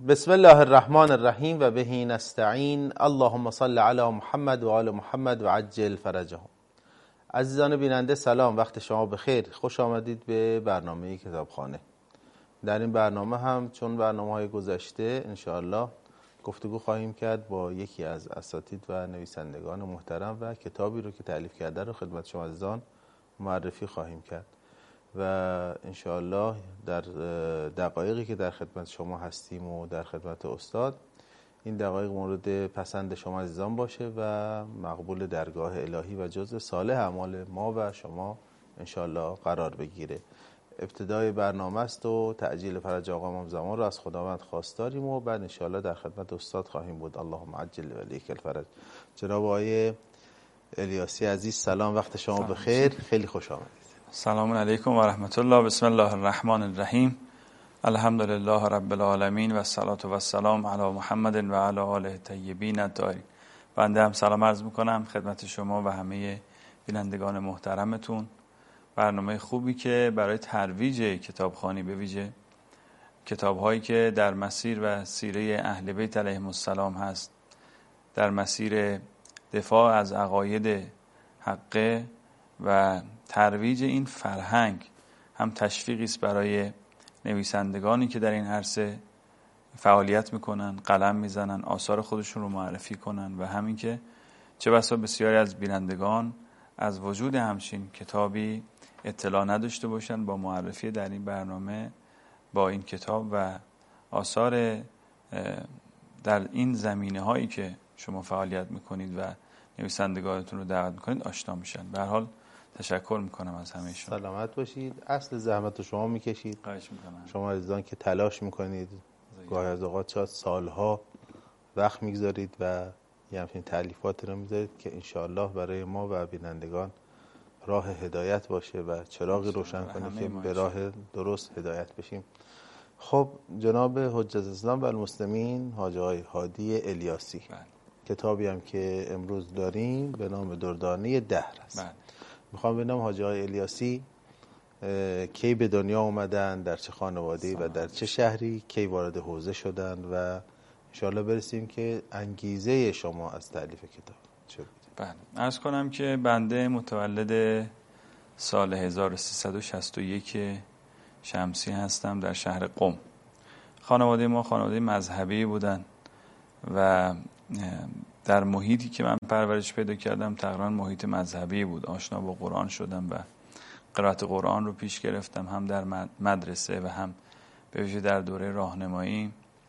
بسم الله الرحمن الرحیم و بهی نستعین. اللهم صل علی محمد و آل محمد و عجل فرجهم. عزیزان بیننده سلام، وقت شما بخیر. خوش آمدید به برنامه کتابخانه. در این برنامه هم چون برنامه‌های گذشته انشاءالله گفتگو خواهیم کرد با یکی از اساتید و نویسندگان محترم و کتابی رو که تألیف کرده رو خدمت شما عزیزان معرفی خواهیم کرد و انشاءالله در دقایقی که در خدمت شما هستیم و در خدمت استاد، این دقایق مورد پسند شما عزیزان باشه و مقبول درگاه الهی و جزء صالح اعمال ما و شما انشاءالله قرار بگیره. ابتدای برنامه است و تعجیل فرج آقا امام زمان رو از خداوند خواست داریم و بعد انشاءالله در خدمت استاد خواهیم بود. اللهم عجل ولیک الفرج. جناب آقای الیاسی عزیز سلام، وقت شما بخیر، خیلی خوش آمدید. سلام علیکم و رحمت الله. بسم الله الرحمن الرحیم. الحمد لله رب العالمین و الصلاة و السلام علی محمد و علی آله الطیبین الطاهرین. بنده هم سلام عرض میکنم خدمت شما و همه بینندگان محترمتون. برنامه خوبی که برای ترویج کتابخوانی، به ویژه کتاب‌هایی که در مسیر و سیره اهل بیت علیهم السلام هست، در مسیر دفاع از عقاید حقه و ترویج این فرهنگ، هم تشویقی است برای نویسندگانی که در این عرصه فعالیت میکنن، قلم میزنن، آثار خودشون رو معرفی کنن و همین که چه بسا بسیاری از بینندگان از وجود همچین کتابی اطلاع نداشته باشن. با معرفی در این برنامه با این کتاب و آثار در این زمینه هایی که شما فعالیت میکنید و نویسندگانتون رو دعوت میکنید آشنا میشن. به هر حال تشکر میکنم از همه شما. سلامت باشید. اصل زحمت رو شما میکشید. خواهش میکنم. شما عزیزان که تلاش میکنید، گاهی از اوقات شاید سالها وقت میگذارید و یه همچین تألیفات رو میذارید که انشاءالله برای ما و بینندگان راه هدایت باشه و چراغی روشن کنه که به راه درست هدایت بشیم. خب جناب حجت الاسلام و المسلمین حاج آقای هادی الیاسی، کتابی هم که امروز داریم به نام دردانه دهر است. میخوام ببینم حاج آقای الیاسی کی به دنیا اومدن، در چه خانواده‌ای و در چه شهری، کی وارد حوزه شدن و انشاءالله برسیم که انگیزه شما از تألیف کتاب چه بود. بله، عرض کنم که بنده متولد سال 1361 شمسی هستم در شهر قم. خانواده ما خانواده مذهبی بودن و در محیطی که من پرورش پیدا کردم تقریبا محیط مذهبی بود. آشنا با قرآن شدم و قرائت قرآن رو پیش گرفتم، هم در مدرسه و هم به ویژه در دوره راهنمایی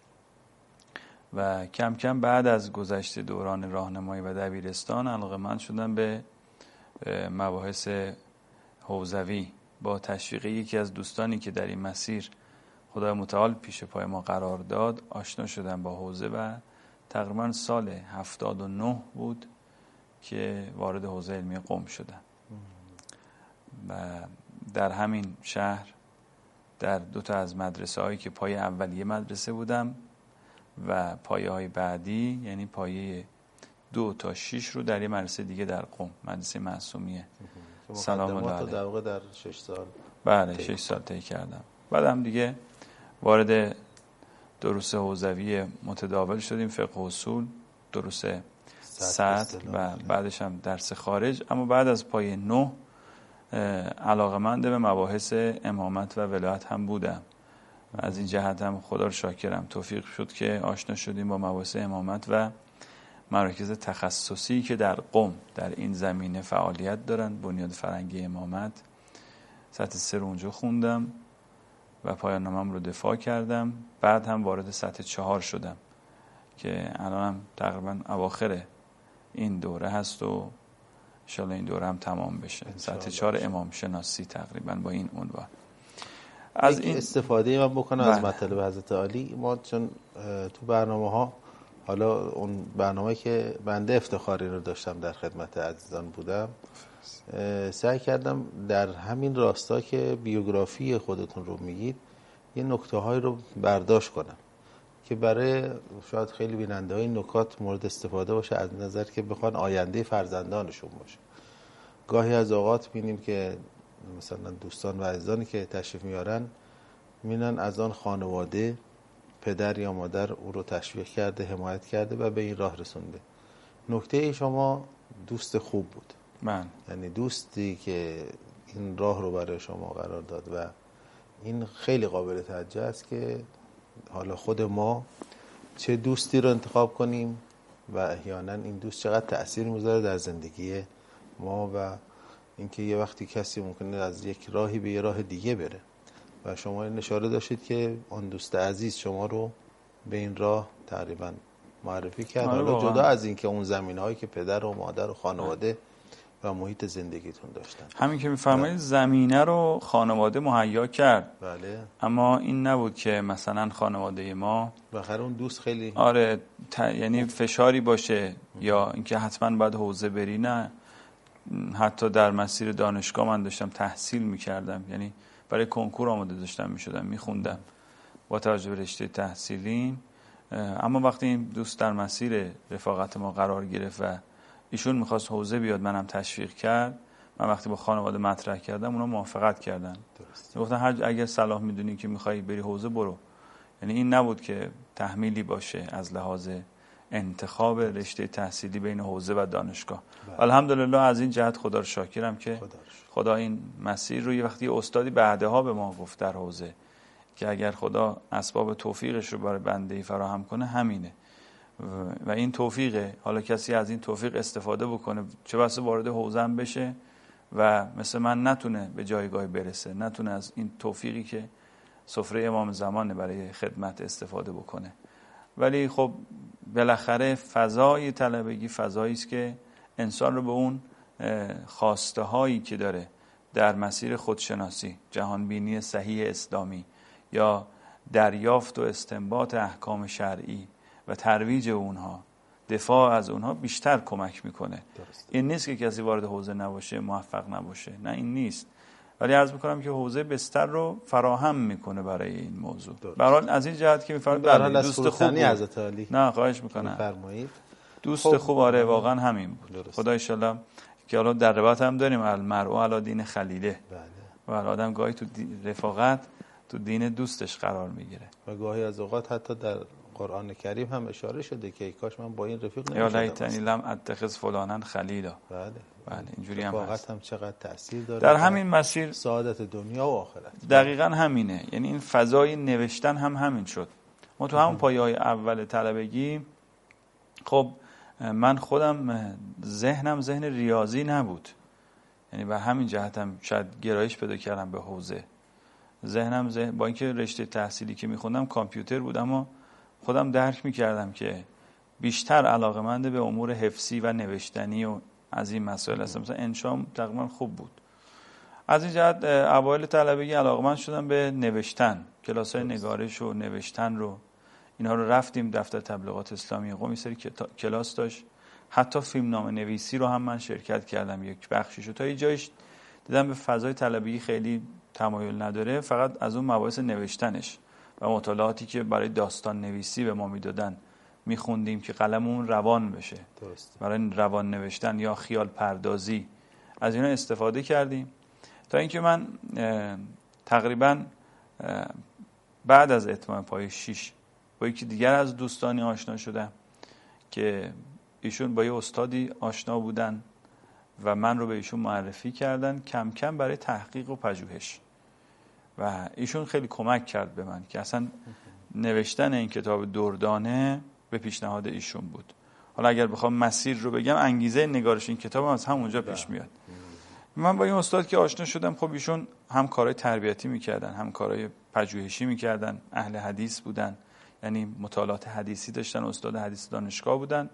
و کم کم بعد از گذشت دوران راهنمایی و دبیرستان علاقه‌مند شدم به مباحث حوزوی. با تشویق یکی از دوستانی که در این مسیر خدای متعال پیش پای ما قرار داد آشنا شدم با حوزه و تقریبا سال 79 بود که وارد حوزه علمی قم شدم و در همین شهر در دو تا از مدرسه هایی که پایه اولیه مدرسه بودم و پایه های بعدی یعنی پایه 2 تا 6 رو در یه مدرسه دیگه در قم، مدرسه معصومیه. سلام الله علیه. در واقع در 6 سال بله 6 سال طی کردم. بعدم دیگه وارد دروس حوزوی متداول شدیم، فقه اصول، دروس سطح و بعدش هم درس خارج. اما بعد از پایه 9 علاقه‌مند به مباحث امامت و ولایت هم بودم. از این جهت هم خدا رو شاکرم، توفیق شد که آشنا شدیم با مباحث امامت و مراکز تخصصی که در قم در این زمینه فعالیت دارن. بنیاد فرنگی امامت سطح 3 رو اونجا خوندم و پایان نامه‌ام رو دفاع کردم. بعد هم وارد سطح 4 شدم که الانم تقریبا اواخر این دوره هست و ان شاءالله این دوره هم تمام بشه. سطح 4 امام شناسی تقریبا با این عنوان. از این استفاده من بکنم از مطالب حضرت عالی. ما چون تو برنامه‌ها، حالا اون برنامه که بنده افتخاری رو داشتم در خدمت عزیزان بودم، سعی کردم در همین راستا که بیوگرافی خودتون رو میگید یه نکته های رو برداشت کنم که برای شاید خیلی بیننده های نکات مورد استفاده باشه، از نظر که بخوان آینده فرزندانشون باشه. گاهی از اوقات بینیم که مثلا دوستان و عزیزانی که تشریف میارن میرن از آن خانواده پدر یا مادر او رو تشویق کرده، حمایت کرده و به این راه رسونده. نکته شما دوست خوب بود. یعنی دوستی که این راه رو برای شما قرار داد و این خیلی قابل توجه است که حالا خود ما چه دوستی رو انتخاب کنیم و احیانا این دوست چقدر تأثیر میذاره در زندگی ما و اینکه یه وقتی کسی ممکنه از یک راهی به یه راه دیگه بره و شما این اشاره داشتید که اون دوست عزیز شما رو به این راه تقریبا معرفی کرد. حالا جدا از این که اون زمینه‌هایی که پدر و مادر و خانواده و محیط زندگیتون داشتن، همین که میفرمایید زمینه رو خانواده مهیا کرد. بله. اما این نبود که مثلا خانواده ما بخاطر اون دوست خیلی یعنی فشاری باشه یا اینکه حتما باید حوزه بری. نه، حتی در مسیر دانشگاه من داشتم تحصیل میکردم، یعنی برای کنکور آماده داشتم میشدم، میخوندم با توجه به رشته تحصیلیم. اما وقتی این دوست در مسیر رفاقت ما قرار گرفت و ایشون میخواست حوزه بیاد، منم تشویق کرد. من وقتی با خانواده مطرح کردم اونا موافقت کردن. گفتن اگر صلاح میدونی که میخوای بری حوزه برو. یعنی این نبود که تحمیلی باشه از لحاظ انتخاب رشته تحصیلی بین حوزه و دانشگاه. الحمدلله از این جهت خدا رو شاکرم که خدا این مسیر رو یه وقتی استادی بعدها به ما گفت در حوزه که اگر خدا اسباب توفیقش رو برای بنده‌ای فراهم کنه همینه و این توفیقه. حالا کسی از این توفیق استفاده بکنه، چه بسا وارد حوزه هم بشه و مثل من نتونه به جایگاه برسه، نتونه از این توفیقی که سفره امام زمانه برای خدمت استفاده بکنه. ولی خب بالاخره فضای طلبگی فضایی است که انسان رو به اون خواسته هایی که داره در مسیر خودشناسی، جهانبینی صحیح اسلامی یا دریافت و استنباط احکام شرعی و ترویج اونها، دفاع از اونها بیشتر کمک میکنه. این نیست که کسی وارد حوزه نباشه موفق نباشه، نه این نیست. ولی عرض میکنم که حوزه بستر رو فراهم میکنه برای این موضوع. برحال از این جهت که میفرمایید دوست خوب حضرت علی. نه خواهش میکنم. دوست خوب آره واقعا همین بود. خدا ان شاءالله که حالا در روایت هم داریم المرء علی دین خلیله. و آدم گاهی تو رفاقت تو دین دوستش قرار میگیره و گاهی از اوقات حتی در قرآن کریم هم اشاره شده که کاش من با این رفیق نمی‌شدم. یا لیتنی لم اتخذ فلانا خلیلا. بله اینجوری هم هست. هم چقدر تأثیر داره در همین مسیر سعادت دنیا و آخرت. دقیقاً همینه. یعنی این فضای نوشتن هم همین شد. ما تو همون پایه‌های اول طلبگی، خب من خودم ذهنم ذهن ریاضی نبود، یعنی به همین جهت هم شاید گرایش پیدا کردم به حوزه. ذهن با اینکه رشته تحصیلی که میخوندم کامپیوتر بود، اما خودم درک میکردم که بیشتر علاقه‌مند به امور حفظی و نوشتنی و از این مسائل هستم. مثلا انشا تقریبا خوب بود. از این جهت اوایل طلبگی علاقه‌مند شدم به نوشتن، کلاس‌های نگارش و نوشتن رو اینا رو رفتیم. دفتر تبلیغات اسلامی قم یه سری کلاس داشت، حتی فیلمنامه نویسی رو هم من شرکت کردم یک بخشیشو. تا یه جایش دیدم به فضای طلبگی خیلی تمایل نداره، فقط از اون مباحث نوشتنش و مطالعاتی که برای داستان نویسی به ما میدادن میخوندیم که قلممون روان بشه. درست. برای روان نوشتن یا خیال پردازی از اینا استفاده کردیم تا اینکه من تقریبا بعد از اتمام پایه 6 با یکی دیگر از دوستانی آشنا شدم که ایشون با یه استادی آشنا بودن و من رو به ایشون معرفی کردن کم کم برای تحقیق و پژوهش و ایشون خیلی کمک کرد به من که اصلا نوشتن این کتاب دردانه به پیشنهاد ایشون بود. حالا اگر بخوام مسیر رو بگم، انگیزه نگارش این کتاب از همونجا پیش میاد. من با این استاد که آشنا شدم، خب ایشون هم کارهای تربیتی میکردن هم کارهای پژوهشی میکردن، اهل حدیث بودن، یعنی مطالعات حدیثی داشتن، استاد حدیث دانشگاه بودن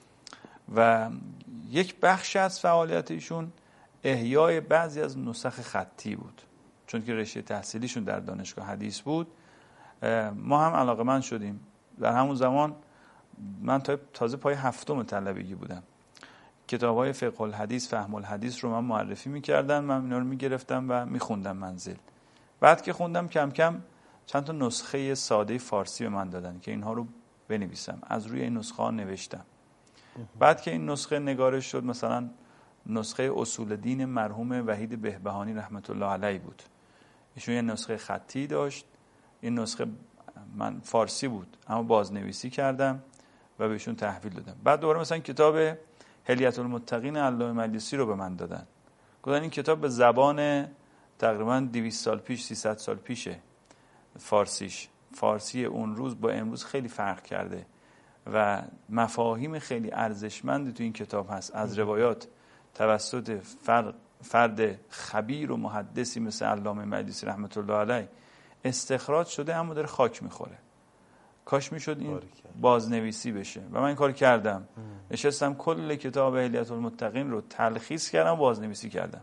و یک بخش از فعالیت ایشون احیای بعضی از نسخ خطی بود. چون که رشته تحصیلیشون در دانشگاه حدیث بود، ما هم علاقه‌مند شدیم. در همون زمان من تازه پای 7م طلبگی بودم. کتاب‌های فقه الحدیث، فهم الحدیث رو من معرفی می‌کردن، من اینا رو می‌گرفتم و می‌خوندم منزل. بعد که خوندم کم کم چند تا نسخه ساده فارسی به من دادن که اینها رو بنویسم. از روی این نسخه‌ها نوشتم. بعد که این نسخه نگارش شد، مثلا نسخه اصول دین مرحوم وحید بهبهانی رحمت الله علیه بود. ایشون یه نسخه خطی داشت. این نسخه من فارسی بود اما بازنویسی کردم و بهشون تحویل دادم. بعد دوباره مثلا کتاب حلیة المتقین علامه مجلسی رو به من دادن، گفتن این کتاب به زبان تقریبا 200 سال پیش 300 سال پیشه، فارسی اون روز با امروز خیلی فرق کرده و مفاهیم خیلی ارزشمندی تو این کتاب هست از روایات توسط فرد خبیر و محدثی مثل علامه مجلسی رحمت الله علیه استخراج شده، اما داره خاک میخوره. کاش میشد این بازنویسی بشه و من این کار کردم. نشستم کل کتاب حلیة المتقین رو تلخیص کردم و بازنویسی کردم.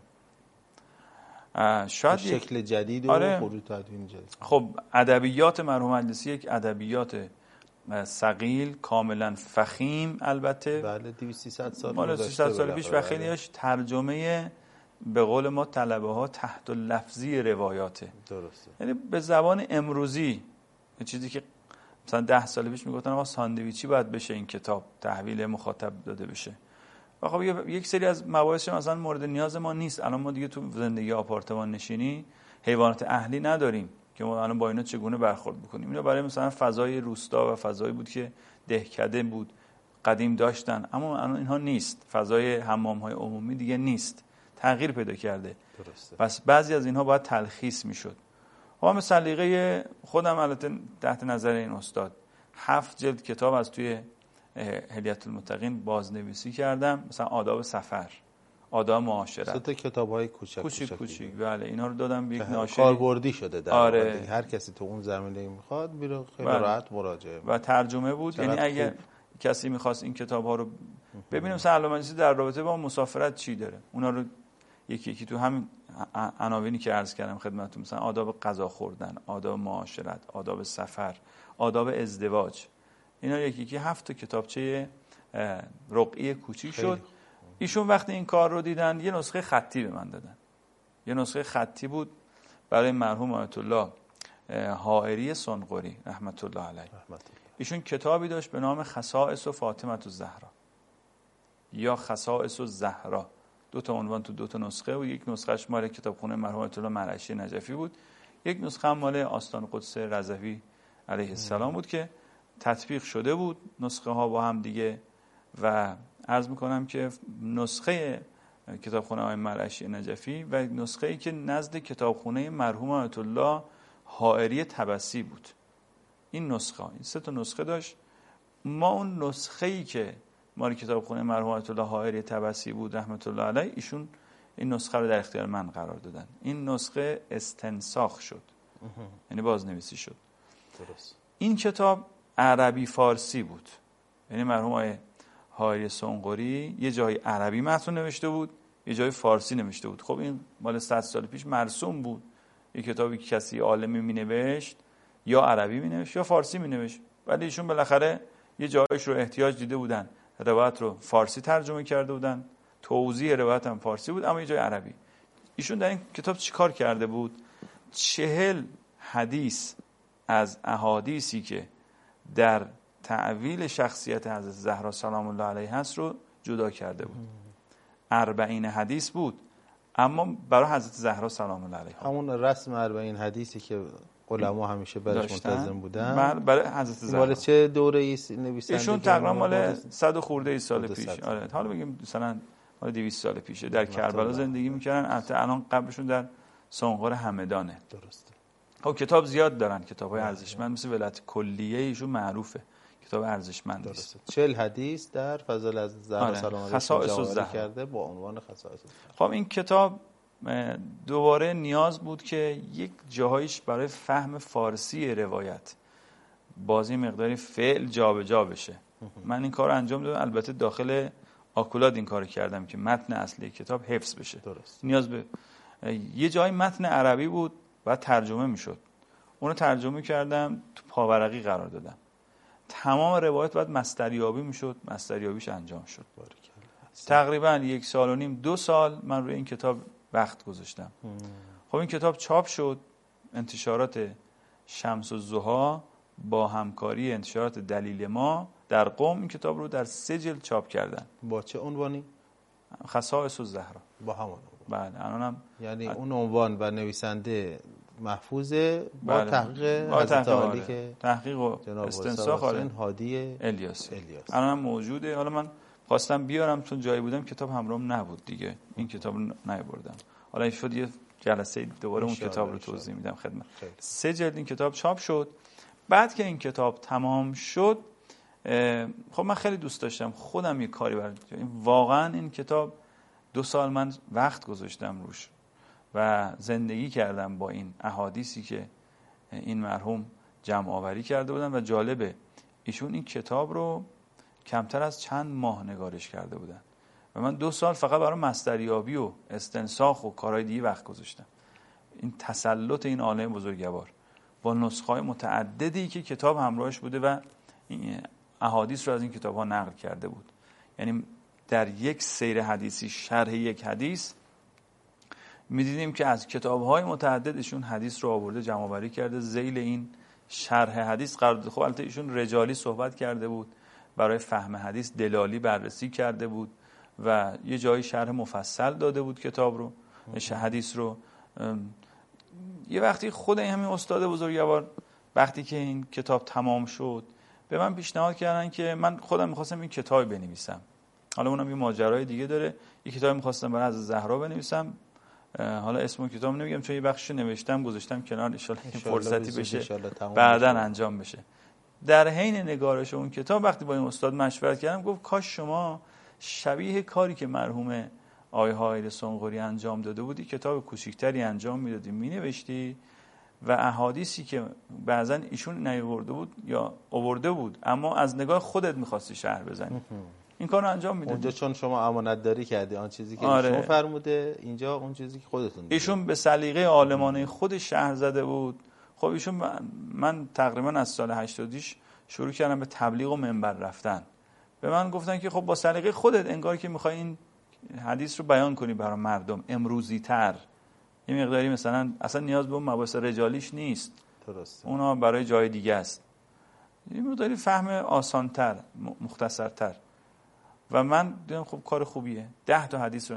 شاید شکل جدید و خروج تدوین جدید. خب ادبیات مرحوم مجلسی یک ادبیات ثقیل کاملا فخیم، البته بله 200 سال مال 300 سال پیش و خیلیش ترجمه به قول ما طلبه ها تحت لفظی روایاته. درسته. یعنی به زبان امروزی، چیزی که مثلا 10 سال پیش میگفتن آقا ساندویچی باید بشه این کتاب تحویل مخاطب داده بشه. و خب یک سری از مباحث مثلا مورد نیاز ما نیست. الان ما دیگه تو زندگی آپارتمان نشینی حیوانات اهلی نداریم که ما الان با اینا چگونه برخورد بکنیم. اینا برای مثلا فضای روستا و فضایی بود که دهکده بود، قدیم داشتن، اما الان اینها نیست. فضای حمام‌های عمومی دیگه نیست، تغییر پیدا کرده. درسته. پس بعضی از اینها باید تلخیص میشد. من سلیقه خودم البته تحت نظر این استاد 7 جلد کتاب از توی حلیة المتقین بازنویسی کردم، مثلا آداب سفر، آداب معاشرت، 3 تا کتاب‌های کوچیک بله اینا رو دادم به یک ناشری کاربردی شده در آره. هر کسی تو اون زمینه میخواد میره خیلی راحت مراجعه و ترجمه بود. یعنی اگر کسی میخواست این کتاب‌ها رو ببینیم مثلا علامه مجلسی در رابطه با مسافرت چی داره، اونا رو یکی یکی تو همین عناوینی که عرض کردم خدمتتون، مثلا آداب غذا خوردن، آداب معاشرت، آداب سفر، آداب ازدواج، اینا یکی یکی 7 تا کتابچه رقعی کوچیک شد. ایشون وقتی این کار رو دیدن یه نسخه خطی به من دادن. یه نسخه خطی بود برای مرحوم آیت الله حائری صنقری رحمت الله علیه. ایشون کتابی داشت به نام خصائص فاطمه الزهرا یا خصائص الزهرا، 2 تا عنوان تو 2 تا نسخه و یک نسخهش مال کتابخونه مرحوم آیت الله مرعشی نجفی بود، یک نسخه هم مال آستان قدس رضوی علیه السلام بود که تطبیق شده بود نسخه ها با هم دیگه. و عرض میکنم که نسخه کتابخونه آقای مرعشی نجفی و نسخه‌ای که نزد کتابخونه مرحوم آیت الله حائری طبسی بود، این 3 تا نسخه داشت. ما اون نسخه‌ای که مال کتابخونه مرحوم آیت الله حائری طبسی بود رحمت الله علیه، ایشون این نسخه رو در اختیار من قرار دادن. این نسخه استنساخ شد، یعنی بازنویسی شد. درست. این کتاب عربی فارسی بود، یعنی مرحوم آقای حائری صنقری یه جای عربی متن نوشته بود، یه جای فارسی نوشته بود. خب این مال 100 سال پیش مرسوم بود، یه کتابی که کسی عالمی مینوشت یا عربی مینوشت یا فارسی مینوشت، ولی ایشون بالاخره یه جایش رو احتیاج دیده بودن، روایت رو فارسی ترجمه کرده بودن، توضیح روایت هم فارسی بود اما یه جای عربی. ایشون در این کتاب چیکار کرده بود؟ 40 حدیث از احادیثی که در تعویل شخصیت حضرت زهرا سلام الله علیها هست رو جدا کرده بود. 40 حدیث بود اما برای حضرت زهرا سلام الله علیها، همون رسم 40 حدیثی که علما همیشه برش منتظم بودن برای حضرت زهرا. مال چه دوره‌ای نویسنده؟ ایشون تقریبا مال 100 خورده سال پیش. آره حالا بگیم مثلا مال 200 سال پیشه، در کربلا زندگی میکردن. الان قبرشون در سنقر همدانه. درسته. خب کتاب زیاد دارن، کتاب‌های ارزشمند مثل ولایت کلیه ایشون معروفه، کتاب ارزشمندی است. 40 حدیث در فضل از زهرا سلام علیها خصائص الزهرا کرده با عنوان خصائص. خب این کتاب دوباره نیاز بود که یک جاهایش برای فهم فارسی روایت بازی مقداری فعل جابجا بشه. من این کار رو انجام دادم، البته داخل آکولاد این کار کردم که متن اصلی کتاب حفظ بشه. درست. نیاز به یه جای متن عربی بود بعد ترجمه میشد، اونو ترجمه کردم تو پاورقی قرار دادم. تمام روایت بعد مصدریابی میشد، مصدریابیش انجام شد. تقریبا 1.5 سال 2 سال من روی این کتاب وقت گذاشتم. خب این کتاب چاپ شد، انتشارات شمس الضحی با همکاری انتشارات دلیل ما در قم این کتاب رو در 3 جلد چاپ کردن. با چه عنوانی؟ خصائص الزهرا. با همون بله الانم یعنی اون عنوان و نویسنده محفوظه با تحقیق حضرت عالی که تحقیق و استنساخ هادی الیاسی الان موجوده. حالا من خواستم بیارم چون جایی بودم کتاب همراهم نبود دیگه، این کتاب رو نیاوردم. حالا این شد یه جلسه دوباره اون کتاب رو توضیح میدم خدمت. 3 جلد این کتاب چاپ شد. بعد که این کتاب تمام شد، خب من خیلی دوست داشتم خودم یه کاری برای واقعا این کتاب 2 سال من وقت گذاشتم روش و زندگی کردم با این احادیثی که این مرحوم جمع آوری کرده بودن. و جالبه ایشون این کتاب رو کمتر از چند ماه نگارش کرده بودن و من 2 سال فقط برای مصدریابی و استنساخ و کارهای دیگه وقت گذاشتم. این تسلط این عالم بزرگوار با نسخه‌های متعددی که کتاب همراهش بوده و احادیث رو از این کتاب‌ها نقل کرده بود. یعنی در یک سیر حدیثی، شرح یک حدیث، می‌دیدیم که از کتاب‌های متعددشون حدیث رو آورده، جمع آوری کرده، ذیل این شرح حدیث قرار داده. خب البته ایشون رجالی صحبت کرده بود، برای فهم حدیث دلالی بررسی کرده بود و یه جایی شرح مفصل داده بود کتاب رو، حدیث رو. یه وقتی خود همین استاد بزرگوار وقتی که این کتاب تمام شد به من پیشنهاد کردن که من خودم می‌خواستم این کتاب بنویسم. حالا اونم یه ماجرای دیگه داره. یه کتاب می‌خواستم برای حضرت زهرا بنویسم. حالا اسم کتاب نمیگم چون یه بخشش نوشتم گذاشتم کنار، ان شاءالله فرصتی بشه بعداً انجام بشه. در حین نگارش اون کتاب وقتی با این استاد مشورت کردم گفت کاش شما شبیه کاری که مرحوم آقای حائل سنقری انجام داده بودی کتاب کوچیکتری انجام میدادی، مینوشتی و احادیثی که بعضا ایشون نیاورده بود یا آورده بود اما از نگاه خودت می‌خواستی شرح بزنی، این کارو انجام میدادی. اونجا چون شما امانت داری کردی آن چیزی که شما فرموده، اینجا اون چیزی که خودتون دیدید. ایشون به سلیقه عالمانه خودش شرح زده بود. خب ایشون من تقریبا از سال 80 شروع کردم به تبلیغ و منبر رفتن. به من گفتن که خب با سلیقه خودت انگار که می‌خوای این حدیث رو بیان کنی برای مردم امروزی تر، یه مقداری مثلا اصلا نیاز به اون مباحث رجالیش نیست، درسته، اونا برای جای دیگه است، یه مقداری فهم آسان‌تر، مختصرتر. و من دیدم خب کار خوبیه. 10 تا حدیث رو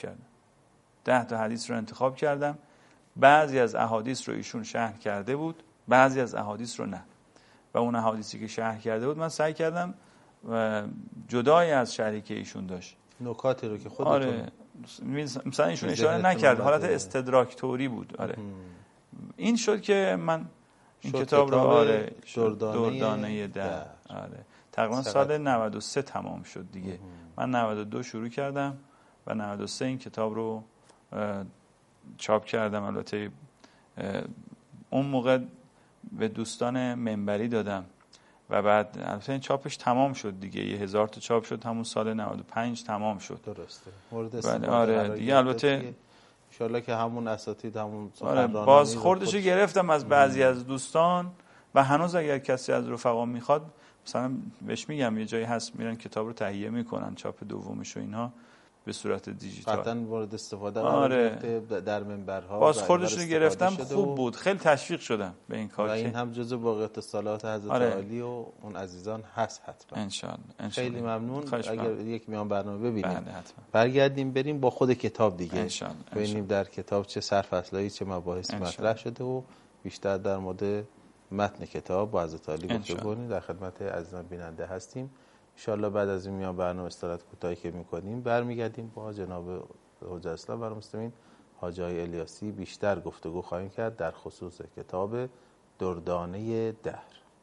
انتخاب کردم. بعضی از احادیث رو ایشون شرح کرده بود، بعضی از احادیث رو نه. و اون احادیثی که شرح کرده بود من سعی کردم جدای از شرحی که ایشون داشت نکاتی رو که خودتون مثلا ایشون اشاره نکرد، حالت استدراک توری بود. این شد که من این کتاب رو دردانه ده تقریبا سال 93 تمام شد دیگه. من 92 شروع کردم و 93 این کتاب رو چاپ کردم. البته اون موقع به دوستان منبری دادم و بعد البته این چاپش تمام شد دیگه، 1000 تا چاپ شد همون سال 95 تمام شد. درسته، مورد استفاده. آره دیگه البته ان شاءالله که همون اساتید همون بازخوردشو گرفتم از بعضی از دوستان و هنوز اگر کسی از رفقا میخواد مثلا بهش میگم یه جایی هست میرن کتاب رو تهیه میکنن، چاپ دومش و اینها به صورت دیجیتال قطعاً مورد استفاده قرار گرفته در منبرها. بازخوردش رو گرفتم، خوب بود، خیلی تشویق شدم به این کار. و این هم جزء باقیات صلوات حضرت عالی و اون عزیزان هست حتما. ان شاء الله. خیلی ممنون. اگر یک میان برنامه ببینیم بله حتما برگردیم بریم با خود کتاب دیگه ان شاء الله ببینیم در کتاب چه سرفصلایی چه مباحثی مطرح شده و بیشتر در مورد متن کتاب با حضرت عالی گفتگو کنیم. در خدمت عزیزان بیننده هستیم. ان شاء الله بعد از این میان برنامه استراحت کوتاهی که می‌کنیم برمیگردیم با جناب حجت اسلام برای مسلمین حاجی الیاسی بیشتر گفتگو خواهیم کرد در خصوص کتاب دردانه دهر.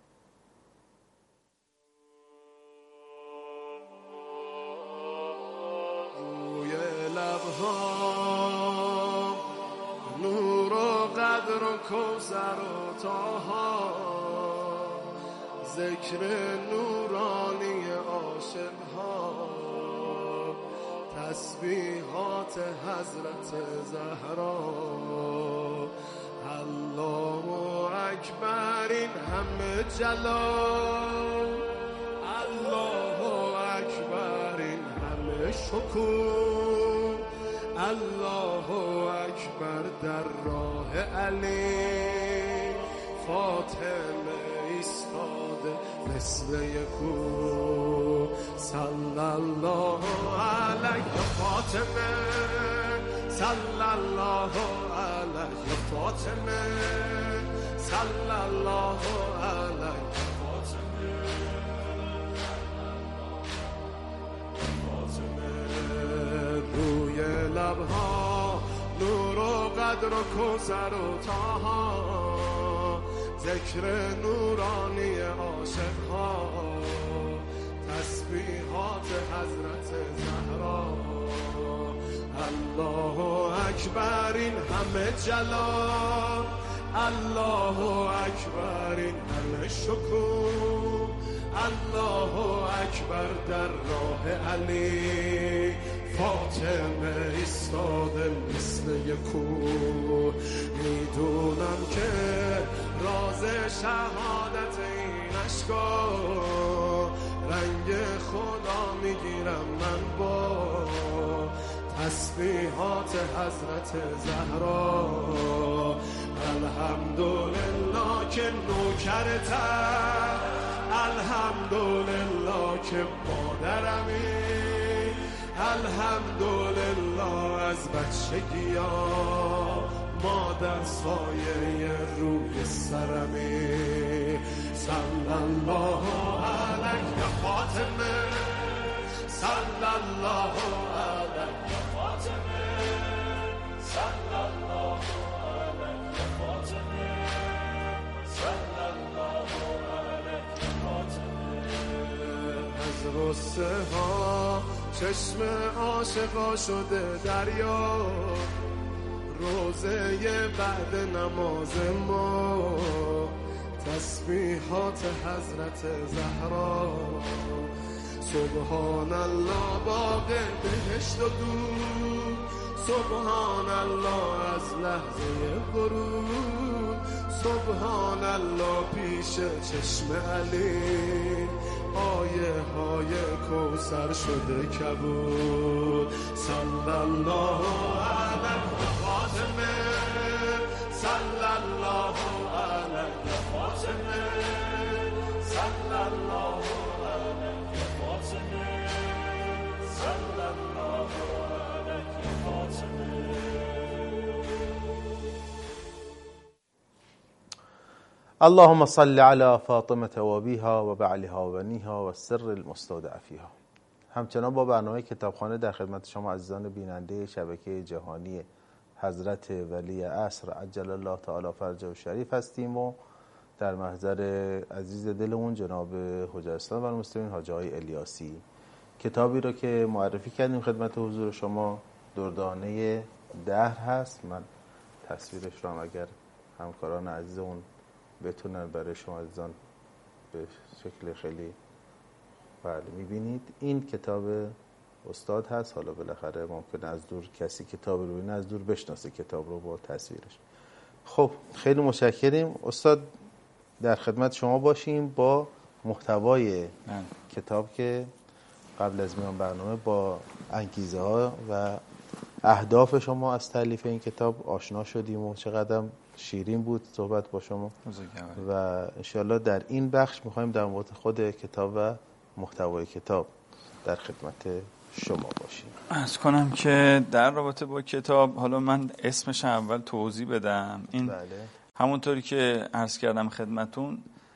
روی لب‌ها نور و قدر و کوثر و طاها، ذکر نورانی عاشق‌ها، تسبیحات حضرت زهرا. الله اکبر این همه جلال، الله اکبر این همه شکوه، الله اکبر در راه علی فاطمه ایستاده مثل یکو. صلی الله علیه فاطمه، صلی الله علیه علیه فاطمه صلی الله علیه فاطمه روی لبها نور و قدر و کوثر و طاها ذکر نورانی عاشقها تسبیحات حضرت زهرا الله اکبر این همه جلال الله اکبر این همه شکوه الله اکبر در راه علی فاطمه ایستاده مثل یک کوه میدونم که راز شهادت این اشکا رنگ خدا میگیرم من با تسبیحات حضرت زهرا الحمدلله که نوکرتم الحمدلله که مادرمی الحمدلله از بچگی ها مادر سایه روی سرمی صلی الله علیه فاطمه صلی الله علیه فاطمه صلی الله علیه فاطمه صلی الله علیه فاطمه از غصه ها چشم عاشقا شده دریا روزه بعد نماز ما تسبیحات حضرت زهرا سبحان الله باغ بهشت و دور سبحان الله از لحظه غروب سبحان الله پیش چشم علی آیه های کوثر شده کبود صلی الله علیه فاطمه صلی الله علیه فاطمه صلی الله علیه فاطمه صلی الله علیه فاطمه. اللهم صل على فاطمه و ابیها و بعلها و بنیها و السر المستودع فیها. همچنان با برنامه کتابخانه در خدمت شما عزیزان بیننده شبکه جهانی حضرت ولی عصر عجل الله تعالی فرجه و شریف هستیم و در محضر عزیز دلمون جناب حجت الاسلام و المسلمین حاجی آقای الیاسی کتابی رو که معرفی کردیم خدمت حضور شما دردانه دهر هست. من تصویرش رو هم اگر همکاران عزیزمون بتونن برای شما عزیزان به شکل خیلی بله میبینید این کتاب استاد هست. حالا بالاخره ممکنه از دور کسی کتاب رو ببینه از دور بشناسه کتاب رو با تصویرش. خب خیلی متشکریم استاد، در خدمت شما باشیم با محتوای کتاب که قبل از میان برنامه با انگیزه ها و اهداف شما از تالیف این کتاب آشنا شدیم و چقدر شیرین بود صحبت با شما و انشاءالله در این بخش میخوایم در مورد خود کتاب و محتوای کتاب در خدمت شما باشیم. عرض کنم که در رابطه با کتاب حالا من اسمش اول توضیح بدم. این بله. همونطوری که عرض کردم خدمتون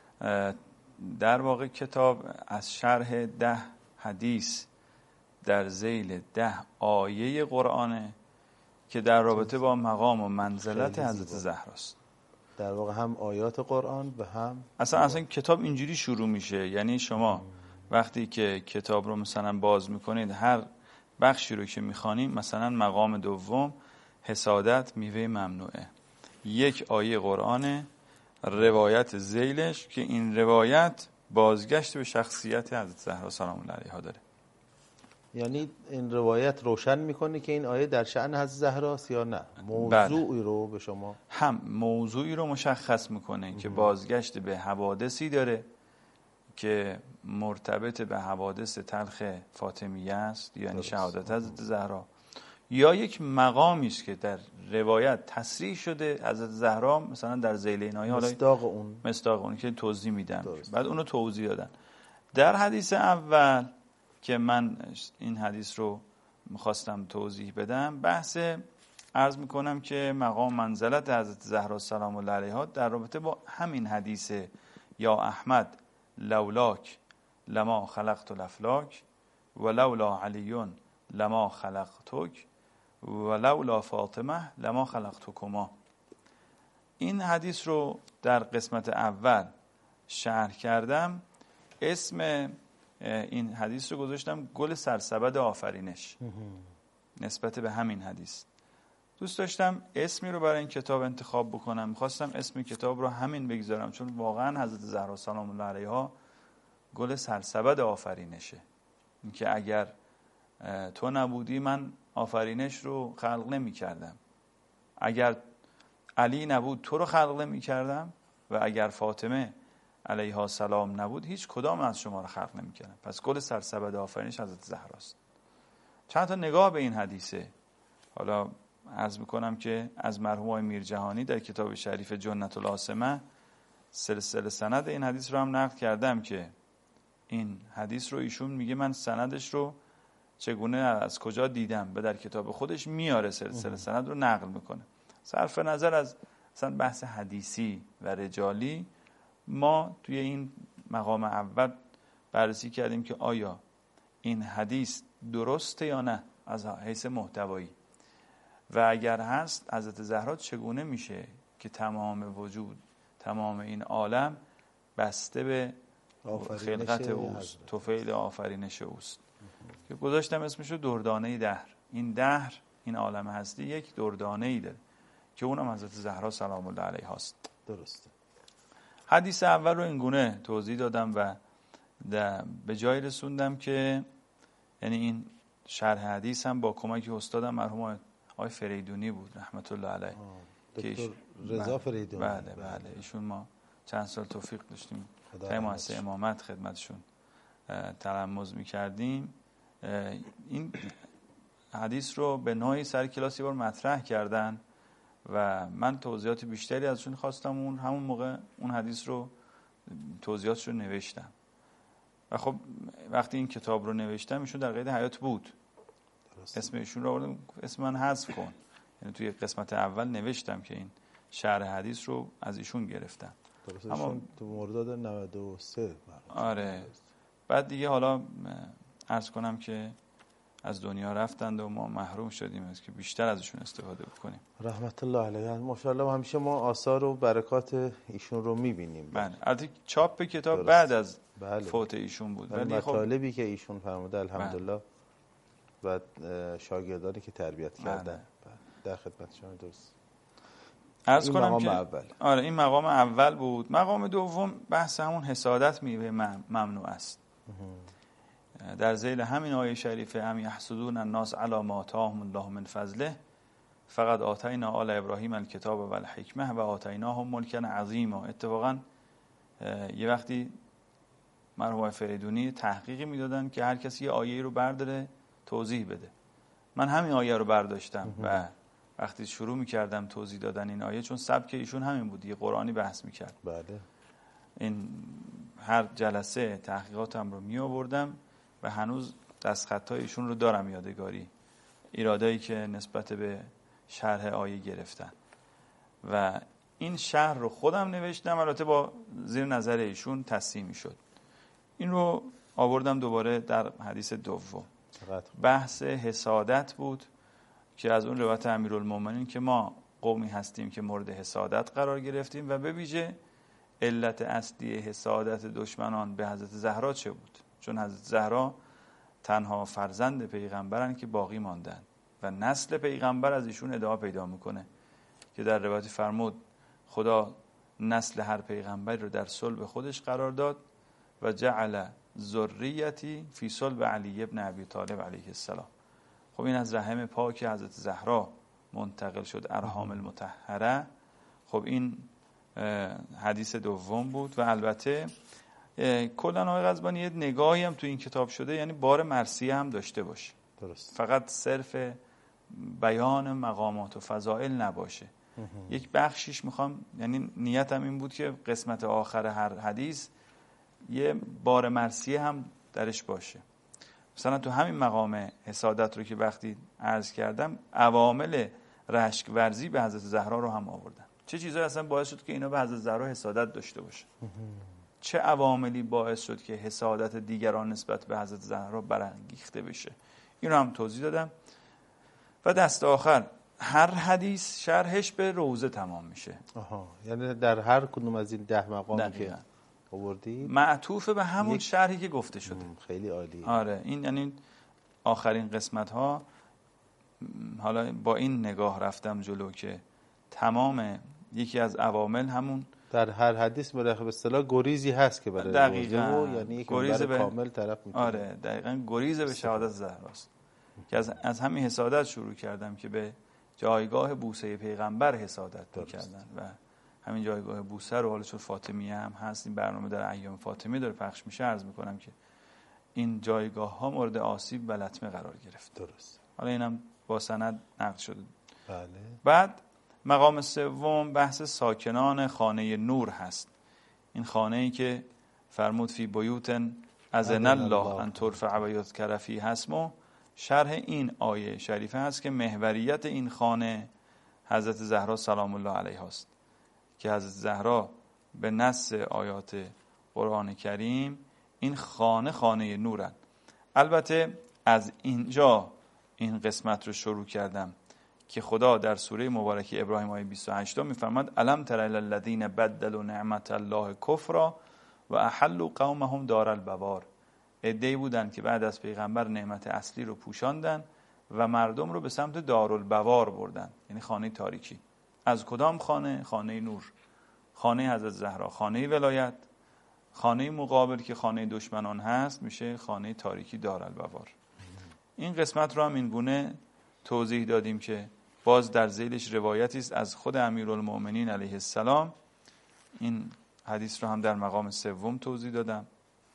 در واقع کتاب از شرح 10 حدیث در ذیل 10 آیه قرآنه که در رابطه با مقام و منزلت حضرت زهراست. در واقع هم آیات قرآن و هم اصلا کتاب اینجوری شروع میشه، یعنی شما وقتی که کتاب رو مثلا باز میکنید هر بخشی رو که میخوانید مثلا مقام دوم حسادت میوه ممنوعه، یک آیه قرآن روایت ذیلش که این روایت بازگشت به شخصیت حضرت زهرا سلام الله علیها داره. یعنی این روایت روشن میکنه که این آیه در شأن حضرت زهراست یا نه موضوعی رو به شما هم موضوعی رو مشخص میکنه که بازگشت به حوادثی داره که مرتبط به حوادث تلخ فاطمیه است، یعنی شهادت حضرت زهرا، یا یک مقامی است که در روایت تصریح شده حضرت زهرا مثلا در ذیل این آیه مصداق اون که توضیح میدن بعد اونو توضیح دادن. در حدیث اول که من این حدیث رو میخواستم توضیح بدم بحث عرض میکنم که مقام منزلت حضرت زهرا سلام الله علیها در رابطه با همین حدیث یا احمد لولاک لما خلقت الافلاک و لولا علی لما خلقتک و لولا فاطمه لما خلقتکما. این حدیث رو در قسمت اول شرح کردم. اسم این حدیث رو گذاشتم گل سرسبد آفرینش نسبت به همین حدیث. دوست داشتم اسمی رو برای این کتاب انتخاب بکنم. میخواستم اسم کتاب رو همین بگذارم چون واقعا حضرت زهرا سلام الله علیها گل سرسبد آفرینشه. اینکه اگر تو نبودی من آفرینش رو خلق نمی کردم، اگر علی نبود تو رو خلق نمی کردم و اگر فاطمه علیها السلام نبود هیچ کدام از شما رو خلق نمی کردم. پس گل سرسبد آفرینش حضرت زهراست. چند تا نگاه به این حدیثه. حالا عرض میکنم که از مرحوم آقای میرجهانی در کتاب شریف جنت العاصمه سلسله سند این حدیث رو هم نقل کردم که این حدیث رو ایشون میگه من سندش رو چگونه از کجا دیدم و در کتاب خودش میاره سلسله سند رو نقل میکنه. صرف نظر از مثلا بحث حدیثی و رجالی، ما توی این مقام اول بررسی کردیم که آیا این حدیث درسته یا نه از حیث محتوایی، و اگر هست حضرت زهرا چگونه میشه که تمام وجود تمام این عالم بسته به خلقت اوست، طفیل آفرینش اوست. که گذاشتم اسمشو دردانه دهر. این دهر، این عالم هستی یک دردانه‌ای داره که اونم حضرت زهرا سلام الله علیها است. درسته. حدیث اول رو اینگونه توضیح دادم و به جای رسوندم که یعنی این شرح حدیث هم با کمک استادم مرحوم آقای فریدونی بود رحمت الله علیه، دکتر رضا فریدونی. بله ایشون ما چند سال توفیق داشتیم در مؤسسه امامت خدمتشون تلمذ می‌کردیم. این حدیث رو به نوعی سر کلاس یه بار مطرح کردن و من توضیحات بیشتری ازشون خواستم. همون موقع اون حدیث رو توضیحاتش رو نوشتم و خب وقتی این کتاب رو نوشتم ایشون در قید حیات بود. اسم ایشون رو آوردم، اسم من حذف کن. یعنی توی قسمت اول نوشتم که این شرح حدیث رو از ایشون گرفتم. اما تو مرداد 93 آره. بعد دیگه حالا عرض کنم که از دنیا رفتند و ما محروم شدیم از که بیشتر ازشون استفاده بکنیم. رحمت الله علیه. ماشاءالله همیشه ما آثار و برکات ایشون رو میبینیم. بله. البته چاپ کتاب درست. بعد از فوت ایشون بود. ولی مطالبی که ایشون فرموده الحمدلله و شاگردانی که تربیت کردن در خدمت شما. درست. عرض کنم مقام که اول. آره این مقام اول بود. مقام دوم بحث همون حسادت میوه ممنوع است. در ذیل همین آیه شریفه ام یحسدون الناس علی ما آتاهم الله من فضله فقط آتینا آل ابراهیم الکتاب و الحکمه و آتیناهم ملکا عظیما. اتفاقا یه وقتی مرحوم فریدونی تحقیقی میدادن که هر کسی یه آیه رو برداره توضیح بده. من همین آیه رو برداشتم و وقتی شروع میکردم توضیح دادن این آیه، چون سبک ایشون همین بود، یه قرآنی بحث میکرد. بله. این هر جلسه تحقیقاتم رو می آوردم و هنوز دستخطای ایشون رو دارم یادگاری، ایرادایی که نسبت به شرح آیه گرفتن و این شرح رو خودم نوشتم، البته با زیر نظر ایشون تصحیح شد. این رو آوردم دوباره در حدیث دوم. بحث حسادت بود که از اون روایت امیرالمومنین که ما قومی هستیم که مورد حسادت قرار گرفتیم و به ویژه علت اصلی حسادت دشمنان به حضرت زهرا چه بود؟ چون حضرت زهرا تنها فرزند پیغمبرن که باقی ماندن و نسل پیغمبر از ایشون ادعا پیدا میکنه که در روایت فرمود خدا نسل هر پیغمبری رو در صلب خودش قرار داد و جعل ذریتی فی صلب علی ابن ابی طالب علیه السلام. خب این از رحم پاک حضرت زهرا منتقل شد، ارحام المطهره. خب این حدیث دوم بود و البته کلا آقای قزبانی یه نگاهی هم تو این کتاب شده، یعنی بار مرثیه هم داشته باشه. درست. فقط صرف بیان مقامات و فضائل نباشه. یک بخشیش میخوام، یعنی نیتم این بود که قسمت آخر هر حدیث یه بار مرثیه هم درش باشه. مثلا تو همین مقام حسادت رو که وقتی عرض کردم عوامل رشک ورزی به حضرت زهرا رو هم آوردن. چه چیزایی اصلا باعث شد که اینا به حضرت زهرا حسادت داشته باشه؟ چه عواملی باعث شد که حسادت دیگران نسبت به حضرت زهرا برانگیخته بشه؟ این رو هم توضیح دادم. و دست آخر هر حدیث شرحش به روزه تمام میشه. یعنی در هر کدوم از این 10 مقامی که آوردید معطوف به همون شرحی که گفته شده. خیلی عالی. آره، این یعنی آخرین قسمت ها. حالا با این نگاه رفتم جلو که تمام یکی از عوامل همون در هر حدیث به اصطلاح گریزی هست که برای دقیقاً یعنی یک گریز به کامل طرف میتونه. آره دقیقاً گریز به شهادت زهراست که از همین حسادت شروع کردم که به جایگاه بوسه پیغمبر حسادت می‌کردن و همین جایگاه بوسه رو حالا چون فاطمیه هم هست، این برنامه در ایام فاطمی داره پخش میشه، عرض می‌کنم که این جایگاه ها مورد آسیب و لطمه قرار گرفت. درست. حالا اینم با سند نقل شده. بله. بعد مقام سوم بحث ساکنان خانه نور هست. این خانه‌ای که فرمود فی بیوت اذن الله ان ترفع و یذکر فیها اسمه، شرح این آیه شریفه هست که محوریت این خانه حضرت زهرا سلام الله علیها است که حضرت زهرا به نص آیات قرآن کریم این خانه نورن. البته از اینجا این قسمت رو شروع کردم که خدا در سوره مبارکه ابراهیم آیه 28 میفرماد الم تر الی الذین بدلوا نعمت الله کفرا و احلوا قومهم دار البوار. عده‌ای بودن که بعد از پیغمبر نعمت اصلی رو پوشاندن و مردم رو به سمت دارالبوار بردن، یعنی خانه تاریکی. از کدام خانه؟ خانه نور، خانه حضرت زهرا، خانه ولایت. خانه مقابل که خانه دشمنان هست میشه خانه تاریکی دارالبوار. این قسمت رو هم این گونه توضیح دادیم که باز در ذیلش روایتی است از خود امیرالمؤمنین علیه السلام. این حدیث رو هم در مقام سوم توضیح دادم.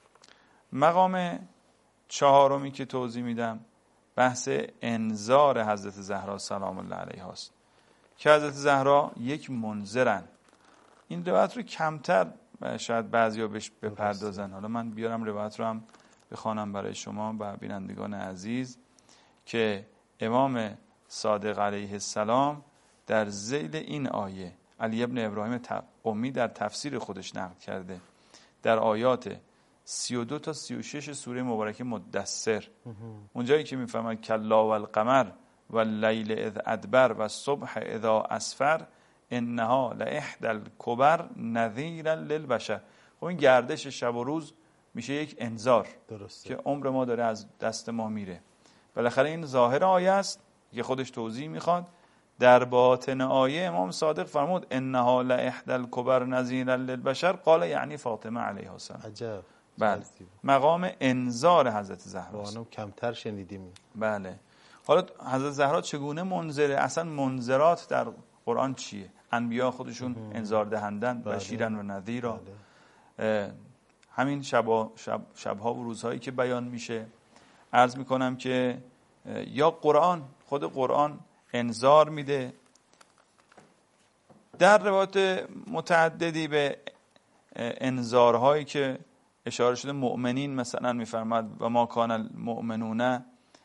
مقام چهارمی که توضیح میدم بحث انذار حضرت زهرا سلام الله علیها است که حضرت زهرا یک منذرن. این روایت رو کمتر شاید بعضیا بهش بپردازن. حالا من بیارم روایت رو هم بخوانم برای شما و بینندگان عزیز که امام صادق علیه السلام در ذیل این آیه علی ابن ابراهیم قمی در تفسیر خودش نقل کرده در آیات 32 تا 36 سوره مبارکه مدثر، اونجایی که میفهمن کلا و القمر و اللیل اذ ادبر و الصبح اذا اسفر انها لاحدى الکبر نذیرا للبشر. خب این گردش شب و روز میشه یک انذار. درسته. که عمر ما داره از دست ما میره. بالاخره این ظاهر آیه است که خودش توضیح میخواد. در باطن آیه امام صادق فرمود انها لاحدى الکبر نذیرا للبشر، قال یعنی فاطمه علیها السلام. عجب. بله. مقام انذار حضرت زهرا است. کمتر شنیدیم. بله. حالا حضرت زهرا چگونه منذره؟ اصلا منذرات در قرآن چیه؟ انبیا خودشون انذار دهندن، بشیرن و نذیرا. همین شبها و روزهایی که بیان میشه عرض میکنم که یا خود قرآن انذار میده. در روایات متعددی به انذارهایی که اشاره شده مؤمنین مثلا میفرماد و ما کان المؤمنون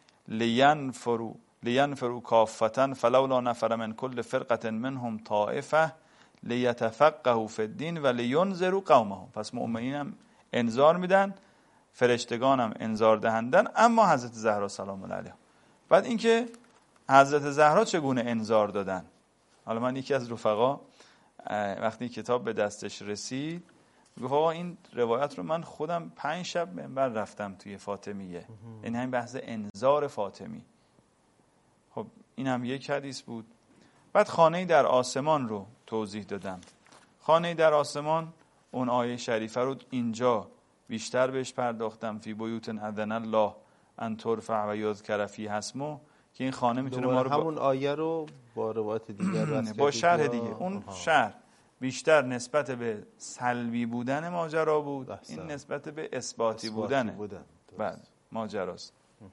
لینفروا کافة فلولا نفر من كل فرقة منهم طائفة لیتفقهوا فی الدین و لینذروا قومهم. پس مؤمنین هم انذار میدن، فرشتگان هم انذار دهندن، اما حضرت زهرا سلام الله علیها. بعد اینکه حضرت زهرا چگونه انذار دادن. حالا من یکی از رفقا وقتی کتاب به دستش رسید گفت آقا این روایت رو من خودم 5 شب منبر رفتم توی فاطمیه، یعنی همین بحث انذار فاطمی. خب این هم یک حدیث بود. بعد خانه در آسمان رو توضیح دادم. خانه در آسمان اون آیه شریفه رو اینجا بیشتر بهش پرداختم. فی بیوت اذن الله ان ترفع و یذکر فیها اسمه، که این خانه میتونه ما رو همون آیه رو با روایت دیگر با شرح دیگه. اون شرح بیشتر نسبت به سلبی بودن ماجرا بود، این نسبت به اثباتی بودن بعد ماجراست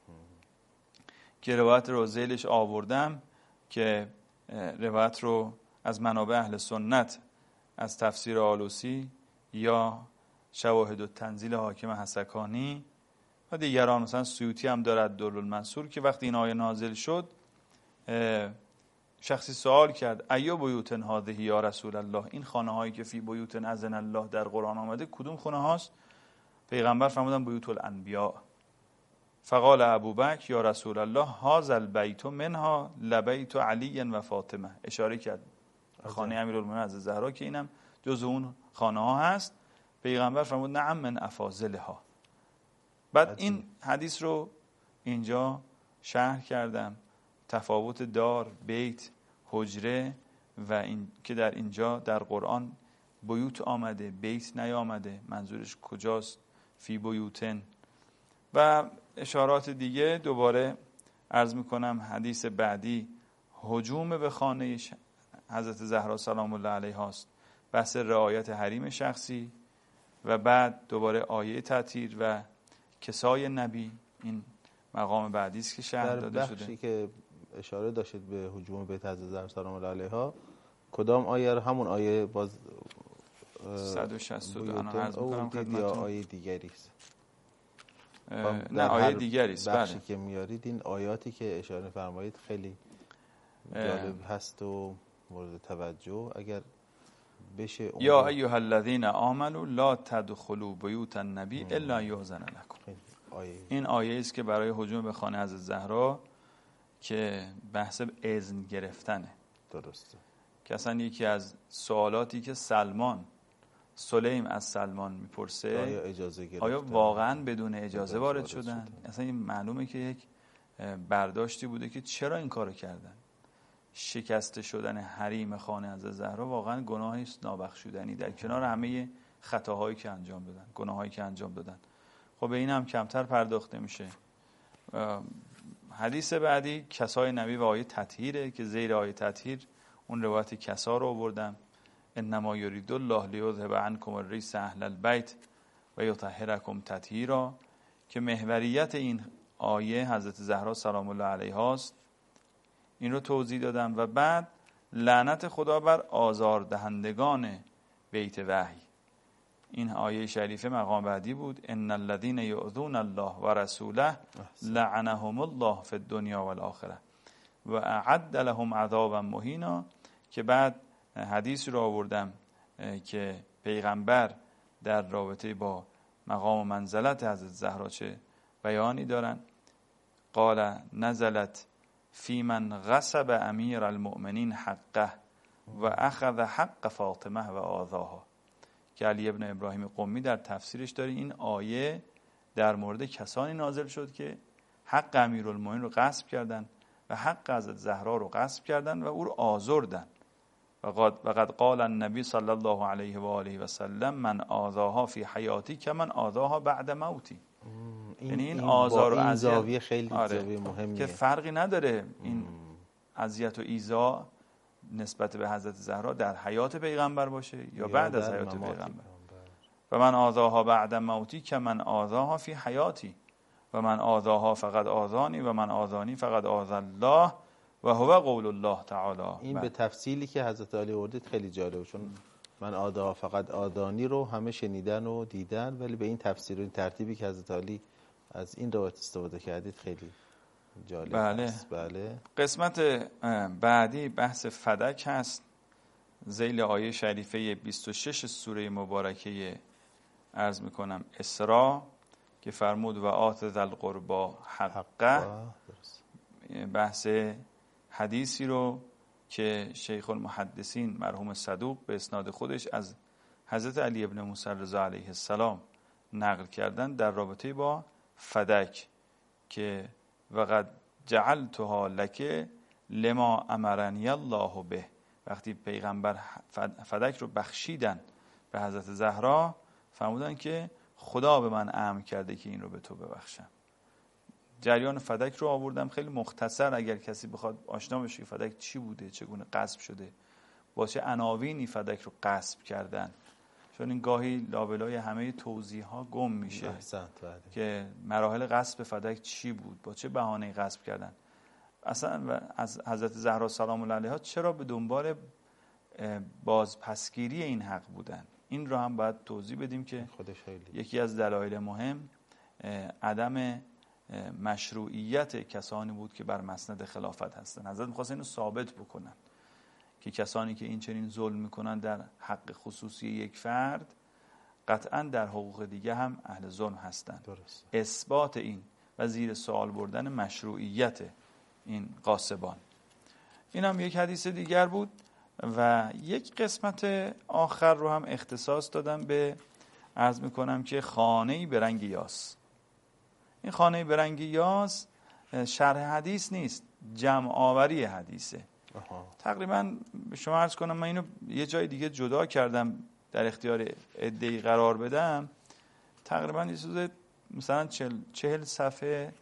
که روایت رو ذیلش آوردم که روایت رو از منابع اهل سنت از تفسیر آلوسی یا شواهد التنزیل حاکم حسکانی و دیگران، مثلا سیوطی هم دارد درالمنصور، که وقتی این آیه نازل شد شخصی سوال کرد ایو بیوت هذه یا رسول الله، این خانه هایی که فی بیوت اذن الله در قرآن آمده کدوم خانه هاست؟ پیغمبر فرمودن بیوت الانبیاء. فقال ابوبکر یا رسول الله هذا البیت منها لبیت علی و فاطمه، اشاره کرد خانه امیرالمومنین حضرت زهرا که اینم جز اون خانه ها هست. پیغمبر فرمود نعم من افاضلها. بعد این حدیث رو اینجا شرح کردم، تفاوت دار، بیت، حجره و این که در اینجا در قرآن بیوت آمده بیت نیامده، منظورش کجاست؟ فی بیوتن و اشارات دیگه. دوباره عرض میکنم حدیث بعدی هجوم به خانه حضرت زهرا سلام الله علیها است، بحث رعایت حریم شخصی و بعد دوباره آیه تطهیر و کسای نبی. این مقام بعدی است که شرح داده شده. در بخشی که اشاره داشتید به هجوم بیت حضرت زهرا سلام الله علیها، کدام آیه رو؟ همون آیه باز 162 انا عرض میکنم خدمتتون، یا آیه دیگری است؟ نه آیه دیگری است. بخشی که میارید این آیاتی که اشاره فرمایید خیلی جالب هست و مورد توجه. اگر بشه یا ایها الذین آمنوا لا تدخلوا بیوت النبی الا یؤذن لکم. این آیه است که برای هجوم به خانه حضرت زهرا که بحث اذن گرفتنه. درسته. که اصلا یکی از سوالاتی که سلیم از سلمان میپرسه آیا اجازه گرفتن؟ آیا واقعا بدون اجازه وارد شدن؟ اصلا این معلومه که یک برداشتی بوده که چرا این کارو کردن. شکست شدن حریم خانه حضرت زهرا واقعا گناهی است نابخشودنی در کنار همه خطاهایی که انجام دادن، گناهایی که انجام دادن. خب به این هم کمتر پرداخته میشه. حدیث بعدی کسای نبی و آیه تطهیره که زیر آیه تطهیر اون روایت کسا رو آوردم. انما یرید الله لیذهب عنکم الرجس اهل البیت و یطهرکم تطهیرا، که محوریت این آیه حضرت زهرا سلام الله علیها است. این رو توضیح دادم. و بعد لعنت خدا بر آزاردهندگان بیت وحی. این آیه شریفه مقام بعدی بود. ان الذين یؤذون الله و رسوله لعنهم الله فی الدنیا والآخره و اعد لهم عذابا مهینا، که بعد حدیث رو آوردم که پیغمبر در رابطه با مقام و منزلت حضرت زهرا چه بیانی دارن. قال نزلت فی من غصب امیر المؤمنین حقه و اخذ حق فاطمه و آذاها، که علی ابن ابراهیم قمی در تفسیرش داره. این آیه در مورد کسانی نازل شد که حق امیرالمومنین رو غصب کردن و حق حضرت زهرا رو غصب کردن و او رو آزردن. و قد قال النبی صلی الله علیه و آله و سلم من آذاها فی حیاتی که من آذاها بعد موتی. یعنی این آزار و اذیت زاویه خیلی زاویه مهمیه که فرقی نداره این اذیت و ایذا نسبت به حضرت زهرا در حیات پیغمبر باشه یا بعد از حیات پیغمبر. و من آذاها بعد موتی که من آذاها فی حیاتی و من آذاها فقط آذانی و من آذانی فقط آذا الله و هو قول الله تعالی. این به تفصیلی که حضرت علی آوردید خیلی جالبه، چون من آذاها فقط آذانی رو همه شنیدن و دیدن، ولی به این تفسیر و این ترتیبی که حضرت علی از این روایت استفاده کردید خیلی جالب است. بله. قسمت بعدی بحث فدک هست، ذیل آیه شریفه 26 سوره مبارکه عرض میکنم اسراء که فرمود و آت ذی القربی حقه. بحث حدیثی رو که شیخ المحدثین مرحوم صدوق به اسناد خودش از حضرت علی ابن موسی رضا علیه السلام نقل کردن در رابطه با فدک که وقد جعلتها لک لما امرنی الله به. وقتی پیغمبر فدک رو بخشیدن به حضرت زهرا فرمودن که خدا به من امر کرده که این رو به تو ببخشم. جریان فدک رو آوردم خیلی مختصر، اگر کسی بخواد آشنا بشه که فدک چی بوده، چگونه غصب شده، با چه عناوینی فدک رو غصب کردن، چون این گاهی لابلای همه توضیح ها گم میشه که مراحل غصب فدک چی بود، با چه بهانه‌ای غصب کردن. اصلا از حضرت زهرا سلام الله علیها چرا به دنبال بازپسگیری این حق بودن، این رو هم باید توضیح بدیم که یکی از دلایل مهم عدم مشروعیت کسانی بود که بر مسند خلافت هستند. حضرت می‌خواستن اینو ثابت بکنن که کسانی که این چنین ظلم میکنن در حق خصوصی یک فرد قطعا در حقوق دیگه هم اهل ظلم هستند. درست. اثبات این و زیر سوال بردن مشروعیت این غاصبان. این هم یک حدیث دیگر بود و یک قسمت آخر رو هم اختصاص دادم به عرض میکنم که خانه‌ای به رنگ یاس. این خانه‌ای به رنگ یاس شرح حدیث نیست، جمع آوری حدیثه. تقریبا به شما عرض کنم من اینو یه جای دیگه جدا کردم در اختیار عده‌ای قرار بدم. تقریبا یه چیز مثلا 40 صفحه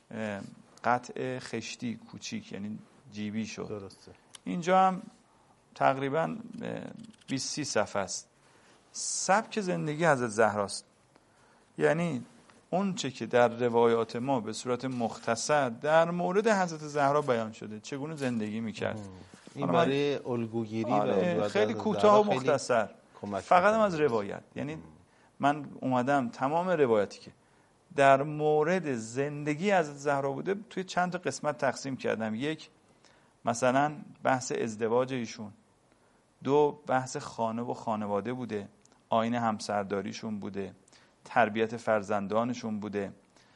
قطع خشتی کوچیک، یعنی جیبی شد. درسته. اینجا هم تقریبا 20-30 صفحه است. سبک زندگی حضرت زهراست، یعنی اون چه که در روایات ما به صورت مختصر در مورد حضرت زهرا بیان شده، چگونه زندگی میکرد. این برای الگوگیری و خیلی کوتاه و مختصر، فقط هم از روایت. یعنی من اومدم تمام روایتی که در مورد زندگی حضرت زهرا بوده توی چند تا قسمت تقسیم کردم. یک، مثلا بحث ازدواج ایشون. دو، بحث خانه و خانواده بوده، آیین همسرداریشون بوده، تربیت فرزندانشون بوده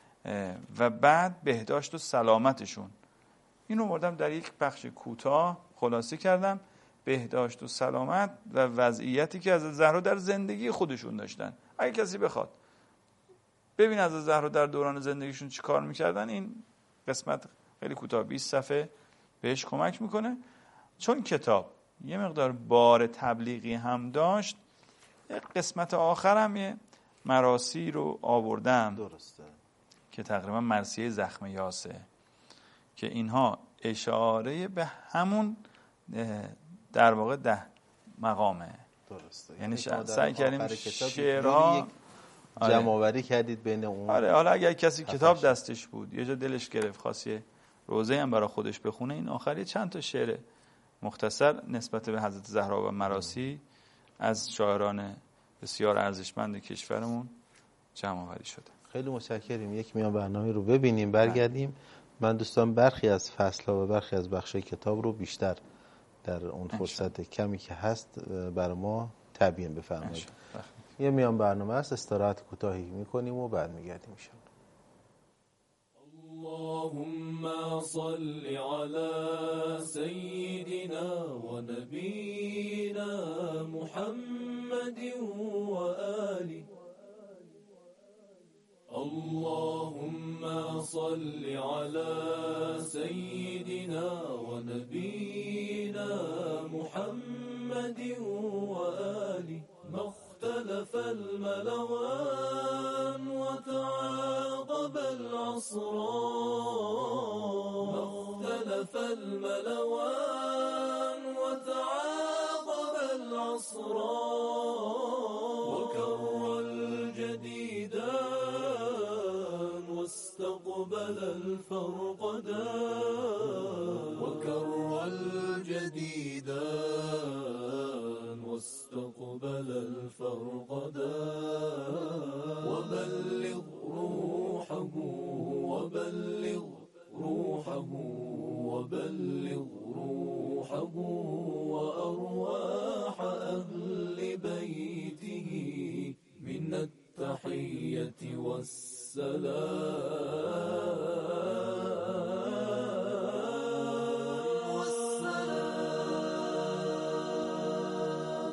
و بعد بهداشت و سلامتشون. اینو بردم در یک بخش کوتاه خلاصه کردم، بهداشت و سلامت و وضعیتی که حضرت زهرا در زندگی خودشون داشتن. اگه کسی بخواد ببین حضرت زهرا در دوران زندگیشون چی کار میکردن، این قسمت خیلی کوتاه 20 صفحه بهش کمک میکنه. چون کتاب یه مقدار بار تبلیغی هم داشت، قسمت آخرم یه مراسی رو آوردم. درسته. که تقریبا مرثیه زخم یاسه، که اینها اشاره به همون در واقع 10 مقامه. درسته. یعنی سعی کردیم شعرها جمع آوری کردید بین اون. آره، حالا اگر کسی کتاب دستش بود یه جا دلش گرفت خاصیه روزه هم برای خودش بخونه، این آخری چند تا شعر مختصر نسبت به حضرت زهرا و مراسی از شاعران بسیار ارزشمند کشورمون جمع آوری شده. خیلی متشکریم. یک میان برنامه رو ببینیم برگردیم. من دوستان برخی از فصل‌ها و برخی از بخش‌های کتاب رو بیشتر در اون فرصت کمی که هست برای ما تبیین بفرمایید. یه میان برنامه است، استراحت کوتاهی می‌کنیم و بعد می‌گردیم ان شاء الله. اللهم صل على سيدنا ونبينا محمد وآله. اللهم صل على سيدنا ونبينا محمد وآله. ما اختلف الملوان وتعاقب العصران. ما اختلف الملوان وتعاقب العصران. وكر الجديدان واستقبل الفرقدان. وكر الجديدان واستقبل الفرقدان. وبلغ روحه وبلغ روحه وبلغ روحه وأرواح أهل بيته من التحية والسلام.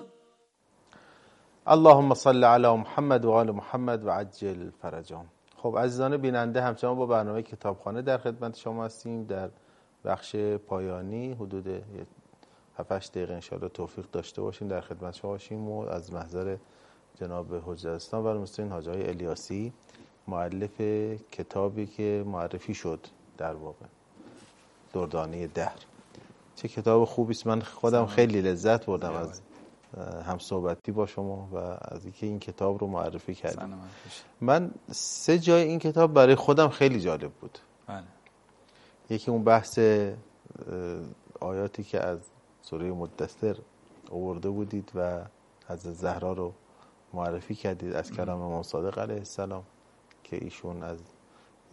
اللهم صل علی محمد و آل محمد و عجل فرجهم. خب عزیزان بیننده، همچنان با برنامه کتابخانه در خدمت شما هستیم. در بخش پایانی حدود 7-8 دقیقه انشاءالله توفیق داشته باشیم در خدمت شما باشیم و از محضر جناب حجت اسلام و المسلمین حاجی آقای الیاسی، مؤلف کتابی که معرفی شد در واقع دردانه دهر. چه کتاب خوبی است. من خودم خیلی لذت بردم از هم صحبتی با شما و از اینکه این کتاب رو معرفی کردیم. من 3 جای این کتاب برای خودم خیلی جالب بود. یکی اون بحث آیاتی که از سوره مدثر آورده بودید و حضرت زهرا رو معرفی کردید از کلام امام صادق علیه السلام که ایشون از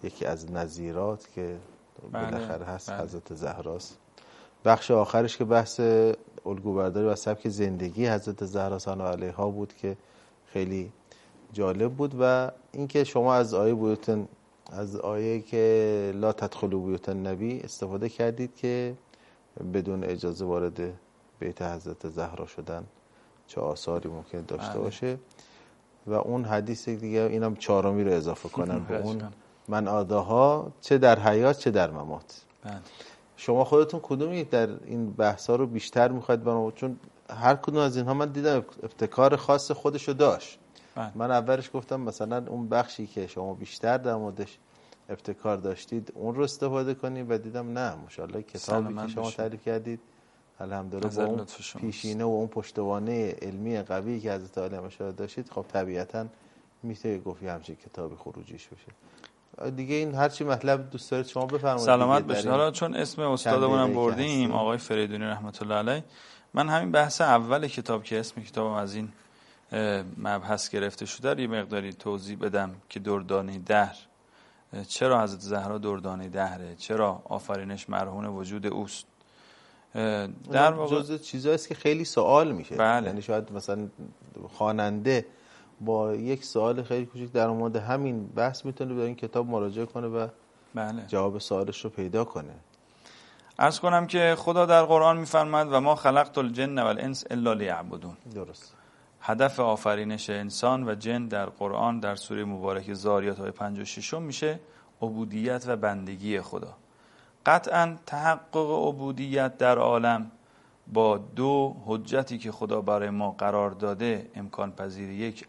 یکی از نظیرات که بالاخره هست بله. حضرت زهراست. بخش آخرش که بحث الگوبرداری و سبک زندگی حضرت زهرا سلام علیها بود که خیلی جالب بود. و اینکه شما از آیه که لا تدخلوا بیوت النبی استفاده کردید که بدون اجازه وارد بیت حضرت زهرا شدن چه آثاری ممکن داشته باشه. و اون حدیث دیگه، اینم چهارمی رو اضافه کنم به اون، من آداها چه در حیات چه در ممات. شما خودتون کدومی در این بحثا رو بیشتر میخواید برام؟ چون هر کدوم از اینها من دیدم ابتکار خاص خودشو داشت. من اولش گفتم مثلا اون بخشی که شما بیشتر در موردش ابتکار داشتید اون رو استفاده کنید و دیدم نه، ماشاءالله کتابی که شما تعریف کردید الحمدلله با اون پیشینه و اون پشتوانه علمی قوی که حضرت عالی مشاهده داشتید، خب طبیعتاً میشه گفت همچین کتابی خروجیش بشه دیگه. این هرچی مطلب دوست دارید شما بفرمایید. سلامت بشید. حالا چون اسم استادمونم بردیم آقای فریدونی رحمت الله علیه، من همین بحث اول کتاب که اسم کتابم از این مبحث گرفته شده یه مقداری توضیح بدم که دردانه دهر، چرا حضرت زهرا دردانه دهره، چرا آفرینش مرهون وجود اوست. در واقع جزء چیزایی است که خیلی سوال میشه. بله. یعنی شاید مثلا خواننده با یک سوال خیلی کوچیک در مورد همین بحث میتونه به این کتاب مراجعه کنه و بله. جواب سوالش رو پیدا کنه. عرض کنم که خدا در قرآن میفرماد و ما خلقت الجن و الانس الا لیعبدون. درست. هدف آفرینش انسان و جن در قرآن در سوره مبارکه ذاریات آیه 56 میشه عبودیت و بندگی خدا. قطعا تحقق عبودیت در عالم با دو حجتی که خدا برای ما قرار داده امکان پذیر، یک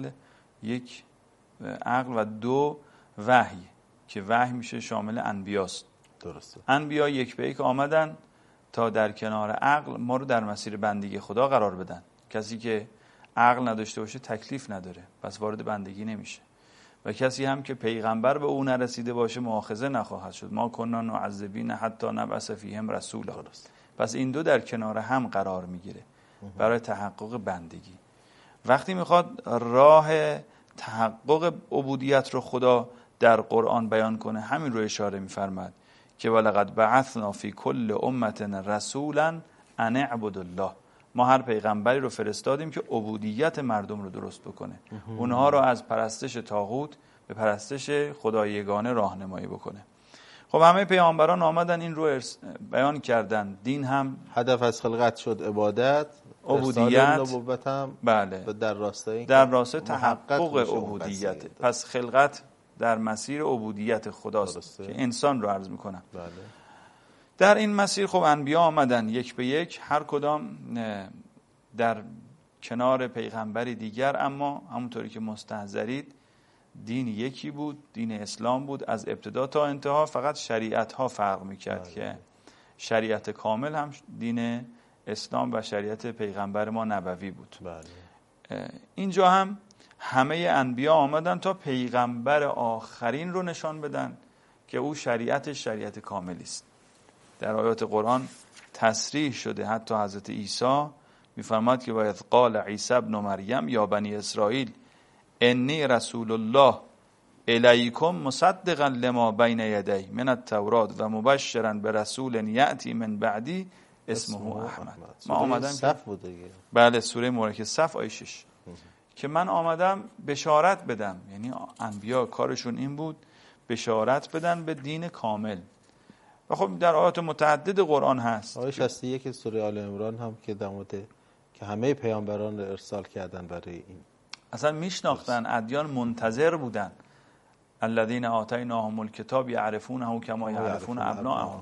عقل و دو وحی که وحی میشه شامل انبیاست. درسته. انبیا یک به یک آمدن تا در کنار عقل ما رو در مسیر بندگی خدا قرار بدن. کسی که عقل نداشته باشه تکلیف نداره، پس وارد بندگی نمیشه. و کسی هم که پیغمبر به او نرسیده باشه مؤاخذه نخواهد شد. ما کنا نعذبین حتی نبعث فیهم رسولا. پس این دو در کنار هم قرار میگیره برای تحقق بندگی. وقتی میخواد راه تحقق عبودیت رو خدا در قرآن بیان کنه همین رو اشاره میفرماد که ولقد بعثنا فی کل امة رسولا ان اعبدوا الله. ما هر پیغمبری رو فرستادیم که عبودیت مردم رو درست بکنه، اونها رو از پرستش طاغوت به پرستش خدای یگانه راهنمایی بکنه. خب همه پیامبران آمدن این رو بیان کردن. دین هم هدف از خلقت شد عبادت، عبودیت، نبوت هم بله در راستای تحقق عبودیت. پس خلقت در مسیر عبودیت خداست که انسان رو عرض میکنم. بله. در این مسیر خب انبیا آمدن یک به یک، هر کدام در کنار پیغمبری دیگر، اما همونطوری که مستحضرید دین یکی بود، دین اسلام بود از ابتدا تا انتها. فقط شریعت ها فرق میکرد که شریعت کامل هم دین اسلام و شریعت پیغمبر ما نبوی بود. اینجا هم همه انبیا آمدن تا پیغمبر آخرین رو نشان بدن که او شریعت کاملی است. در آیات قرآن تصریح شده، حتی حضرت عیسی میفرماد که باید قال عیسی ابن مریم یا بنی اسرائیل انی رسول الله الیکم مصدقا لما بین یدی من التوراة و مبشرا برسول یأتی من بعدی اسمه احمد. ما آمدم صف بود دیگه. بله، سوره مبارکه صف آیه 6 که من آمدم بشارت بدم. یعنی انبیا کارشون این بود بشارت بدن به دین کامل. و خب در آیات متعدد قرآن هست. آیه 61 سوره آل عمران هم که در مورد که همه پیامبران رو ارسال کردن برای این اصلا میشناختن، ادیان منتظر بودن. الذین آتیناهم الکتاب یعرفونه کما یعرفون ابناءهم.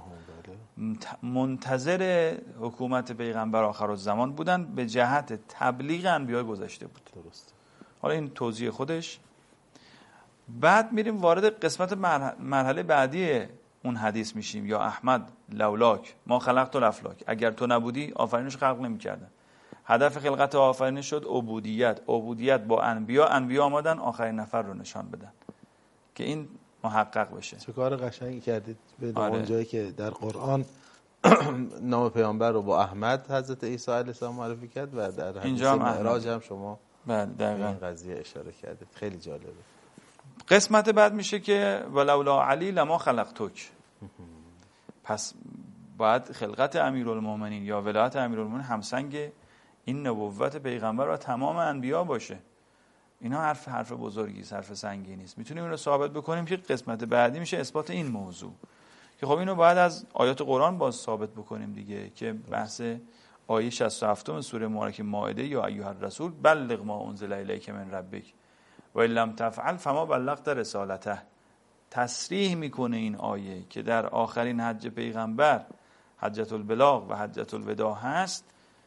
منتظر حکومت پیغمبر آخرالزمان بودن به جهت تبلیغ انبیاء گذشته بود. درست. حالا این توضیح خودش. بعد میریم وارد قسمت مرحله بعدی اون حدیث میشیم. یا احمد لولاک ما خلقت الافلاک. اگر تو نبودی آفرینش خلق نمی‌کردن. هدف خلقت عافرینش شد عبودیت با انبیا آمدن آخرین نفر رو نشان بدن که این محقق بشه. چه کار قشنگی کردید به اونجایی که در قرآن نام پیامبر رو با احمد حضرت عیسی علیه السلام معرفی کرد و در حدیث معراج هم شما بله به این قضیه اشاره کردید. خیلی جالبه. قسمت بعد میشه که ولولا علی لما خلقتک. پس باید خلقت امیرالمومنین یا ولایت امیرالمومنین همسنگ این نبوت پیغمبر و تمام انبیا باشه. اینا حرف بزرگی است، حرف سنگینی است. میتونیم این رو ثابت بکنیم که قسمت بعدی میشه اثبات این موضوع که خب اینو باید از آیات قرآن باز ثابت بکنیم دیگه، که بحث آیه 67 سوره مبارکه مائده یا ایها الرسول بلغ ما انزل الیک من ربک و ان لم تفعل فما بلغت رسالته. تصریح میکنه این آیه که در آخرین حج پیغمبر، حجۃ البلاغ و حجۃ الوداع هست،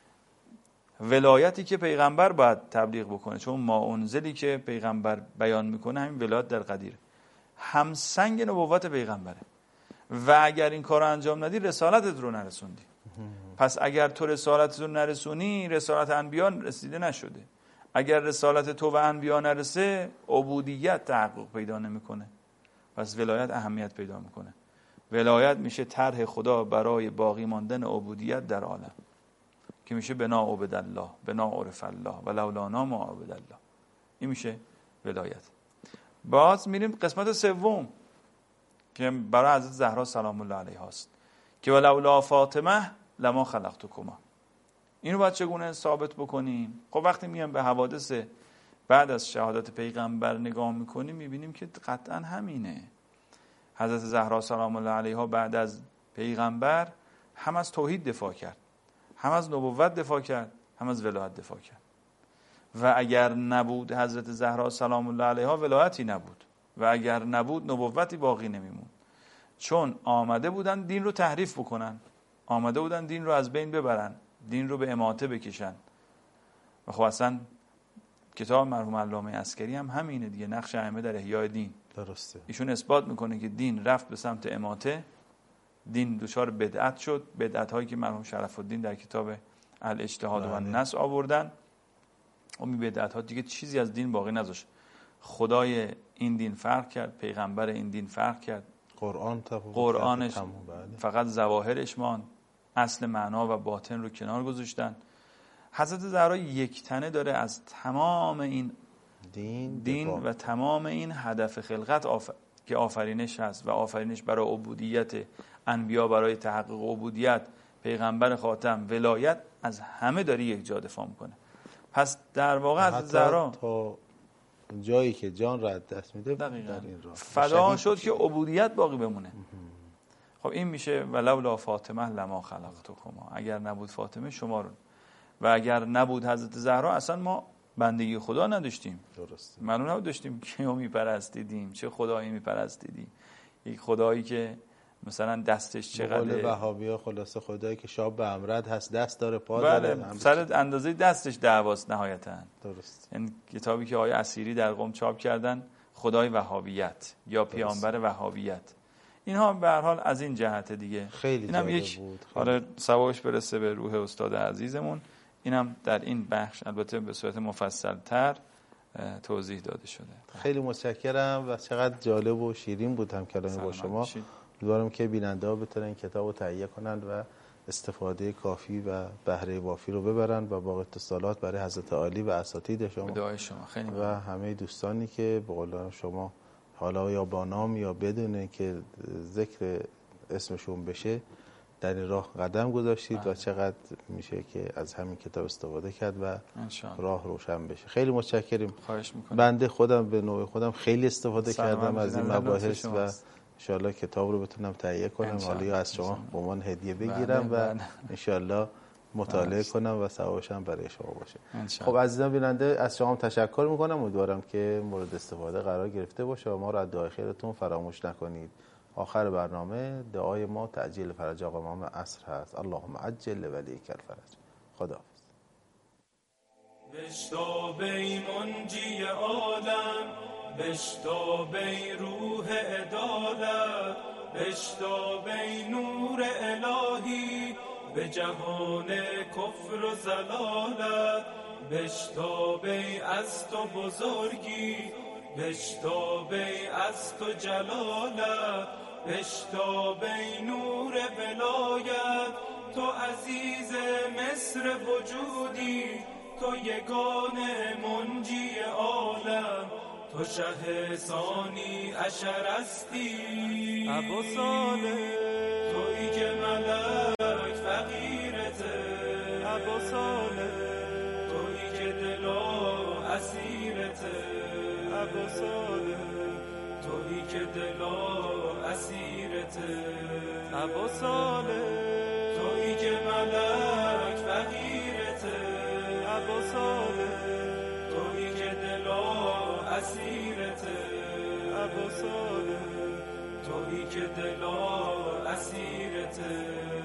ولایتی که پیغمبر باید تبلیغ بکنه، چون ما انزلی که پیغمبر بیان میکنه همین ولایت در قدیر همسنگ نبوت پیغمبره و اگر این کار رو انجام ندی رسالتت رو نرسوندی. پس اگر تو رسالتت رو نرسونی رسالت انبیا رسیده نشده. اگر رسالت تو و انبیا نرسه عبودیت تحقق پیدا نمیکنه، پس ولایت اهمیت پیدا میکنه. ولایت میشه طرح خدا برای باقی ماندن عبودیت در عالم که میشه بنا عبد الله، بنا عرف الله و لولانا ما عبد الله. این میشه ولایت. باز میریم قسمت سوم که برای حضرت زهرا سلام الله علیها است که ولولا فاطمه لما خلقتکما. اینو باید چگونه ثابت بکنیم؟ خب وقتی میایم به حوادث بعد از شهادت پیغمبر نگاه میکنیم میبینیم که قطعا همینه. حضرت زهرا سلام الله علیها بعد از پیغمبر هم از توحید دفاع کرد، هم از نبوت دفاع کرد، هم از ولایت دفاع کرد. و اگر نبود حضرت زهرا سلام الله علیها ولایتی نبود و اگر نبود نبوتی باقی نمیموند، چون آمده بودن دین رو تحریف بکنن، آمده بودن دین رو از بین ببرن، دین رو به اماته بکشن. و خب اصلا کتاب مرحوم علامه عسکری هم همینه دیگه، نقش ائمه در احیای دین. درسته. ایشون اثبات میکنه که دین رفت به سمت اماته، دین دچار بدعت شد، بدعت هایی که مرحوم شرف الدین در کتاب الاجتهاد و النص آوردن. اون بدعت ها دیگه چیزی از دین باقی نذاشت. خدای این دین فرق کرد، پیغمبر این دین فرق کرد، قرآنش فقط ظواهرش ماند، اصل معنا و باطن رو کنار گذاشتن. حضرت زهرا یک تنه داره از تمام این دین و تمام این هدف خلقت که آفرینش هست و آفرینش برای عبودیت انبیا، برای تحقق عبودیت پیغمبر خاتم، ولایت، از همه داره یک جا دفاع میکنه. پس در واقع حضرت زهرا تا جایی که جان را دست میده در این راه فدا شد که عبودیت باقی بمونه. خب این میشه ولولا فاطمه لما خلقتکما. اگر نبود فاطمه شما رو، و اگر نبود حضرت زهرا اصلا ما بندگی خدا نداشتیم. درسته. معلوم نبودیم کیو میپرستیدیم، چه خدایی میپرستیدیم. یک خدایی که مثلا دستش چقدر، به قول وهابی‌ها خلاصه خدایی که شاب به امرد هست، دست داره پا داره، داره، سر اندازه دستش دعواست نهایتاً. درست. این کتابی که آقای اسیری در قم چاپ کردن، خدای وهابیت یا پیامبر وهابیت، اینها به هر حال از این جهت دیگه. خیلی اینم یک بود. آره ثوابش برسه به روح استاد عزیزمون. اینم در این بخش البته به صورت مفصل‌تر توضیح داده شده. خیلی متشکرم و چقدر جالب و شیرین بود هم کلامی با شما. امیدوارم که بیننده‌ها بتونن این کتاب رو تهیه کنند و استفاده کافی و بهره وافی رو ببرن و باقی اتصالات برای حضرت عالی و اساتید شما دعای شما خیلی و همه دوستانی که به قول شما حالا یا با نام یا بدون که ذکر اسمشون بشه در این راه قدم گذاشتید و چقدر میشه که از همین کتاب استفاده کرد و راه روشن بشه. خیلی متشکریم. خواهش میکنم. بنده خودم به نوع خودم خیلی استفاده کردم از این مباحث و انشالله کتاب رو بتونم تهیه کنم، حالا یا از شما به عنوان هدیه بگیرم و انشالله مطالعه کنم و ثوابش هم برای شما باشه. خب عزیزان بیننده از شما تشکر میکنم، امیدوارم که مورد استفاده قرار گرفته باشه و ما رو از دعای خیرتون فراموش نکنید. آخر برنامه دعای ما تعجیل فرج آقا امام عصر هست. اللهم عجل ولیک الفرج. خداحافظ. بشتابی منجی عالم، بشتابی روح عدالت، بشتابی نور الهی به جهان کفر و زلالت، بشتابی از تو بزرگی، بشتابی از تو جلالت، بشتابی نور ولایت، تو عزیز مصر وجودی، تو یگان منجی عالم، تو شه ثانی اشرستی ابو صالح تویی که ملک فقیرته ابو صالح تویی که دل و اسیرته ابو صالح تویی که دل و اسیرته ابو صالح تویی که ملک فقیرته ابو صالح تویی که دل و اسیرته ابو صالح تویی که دل و اسیرته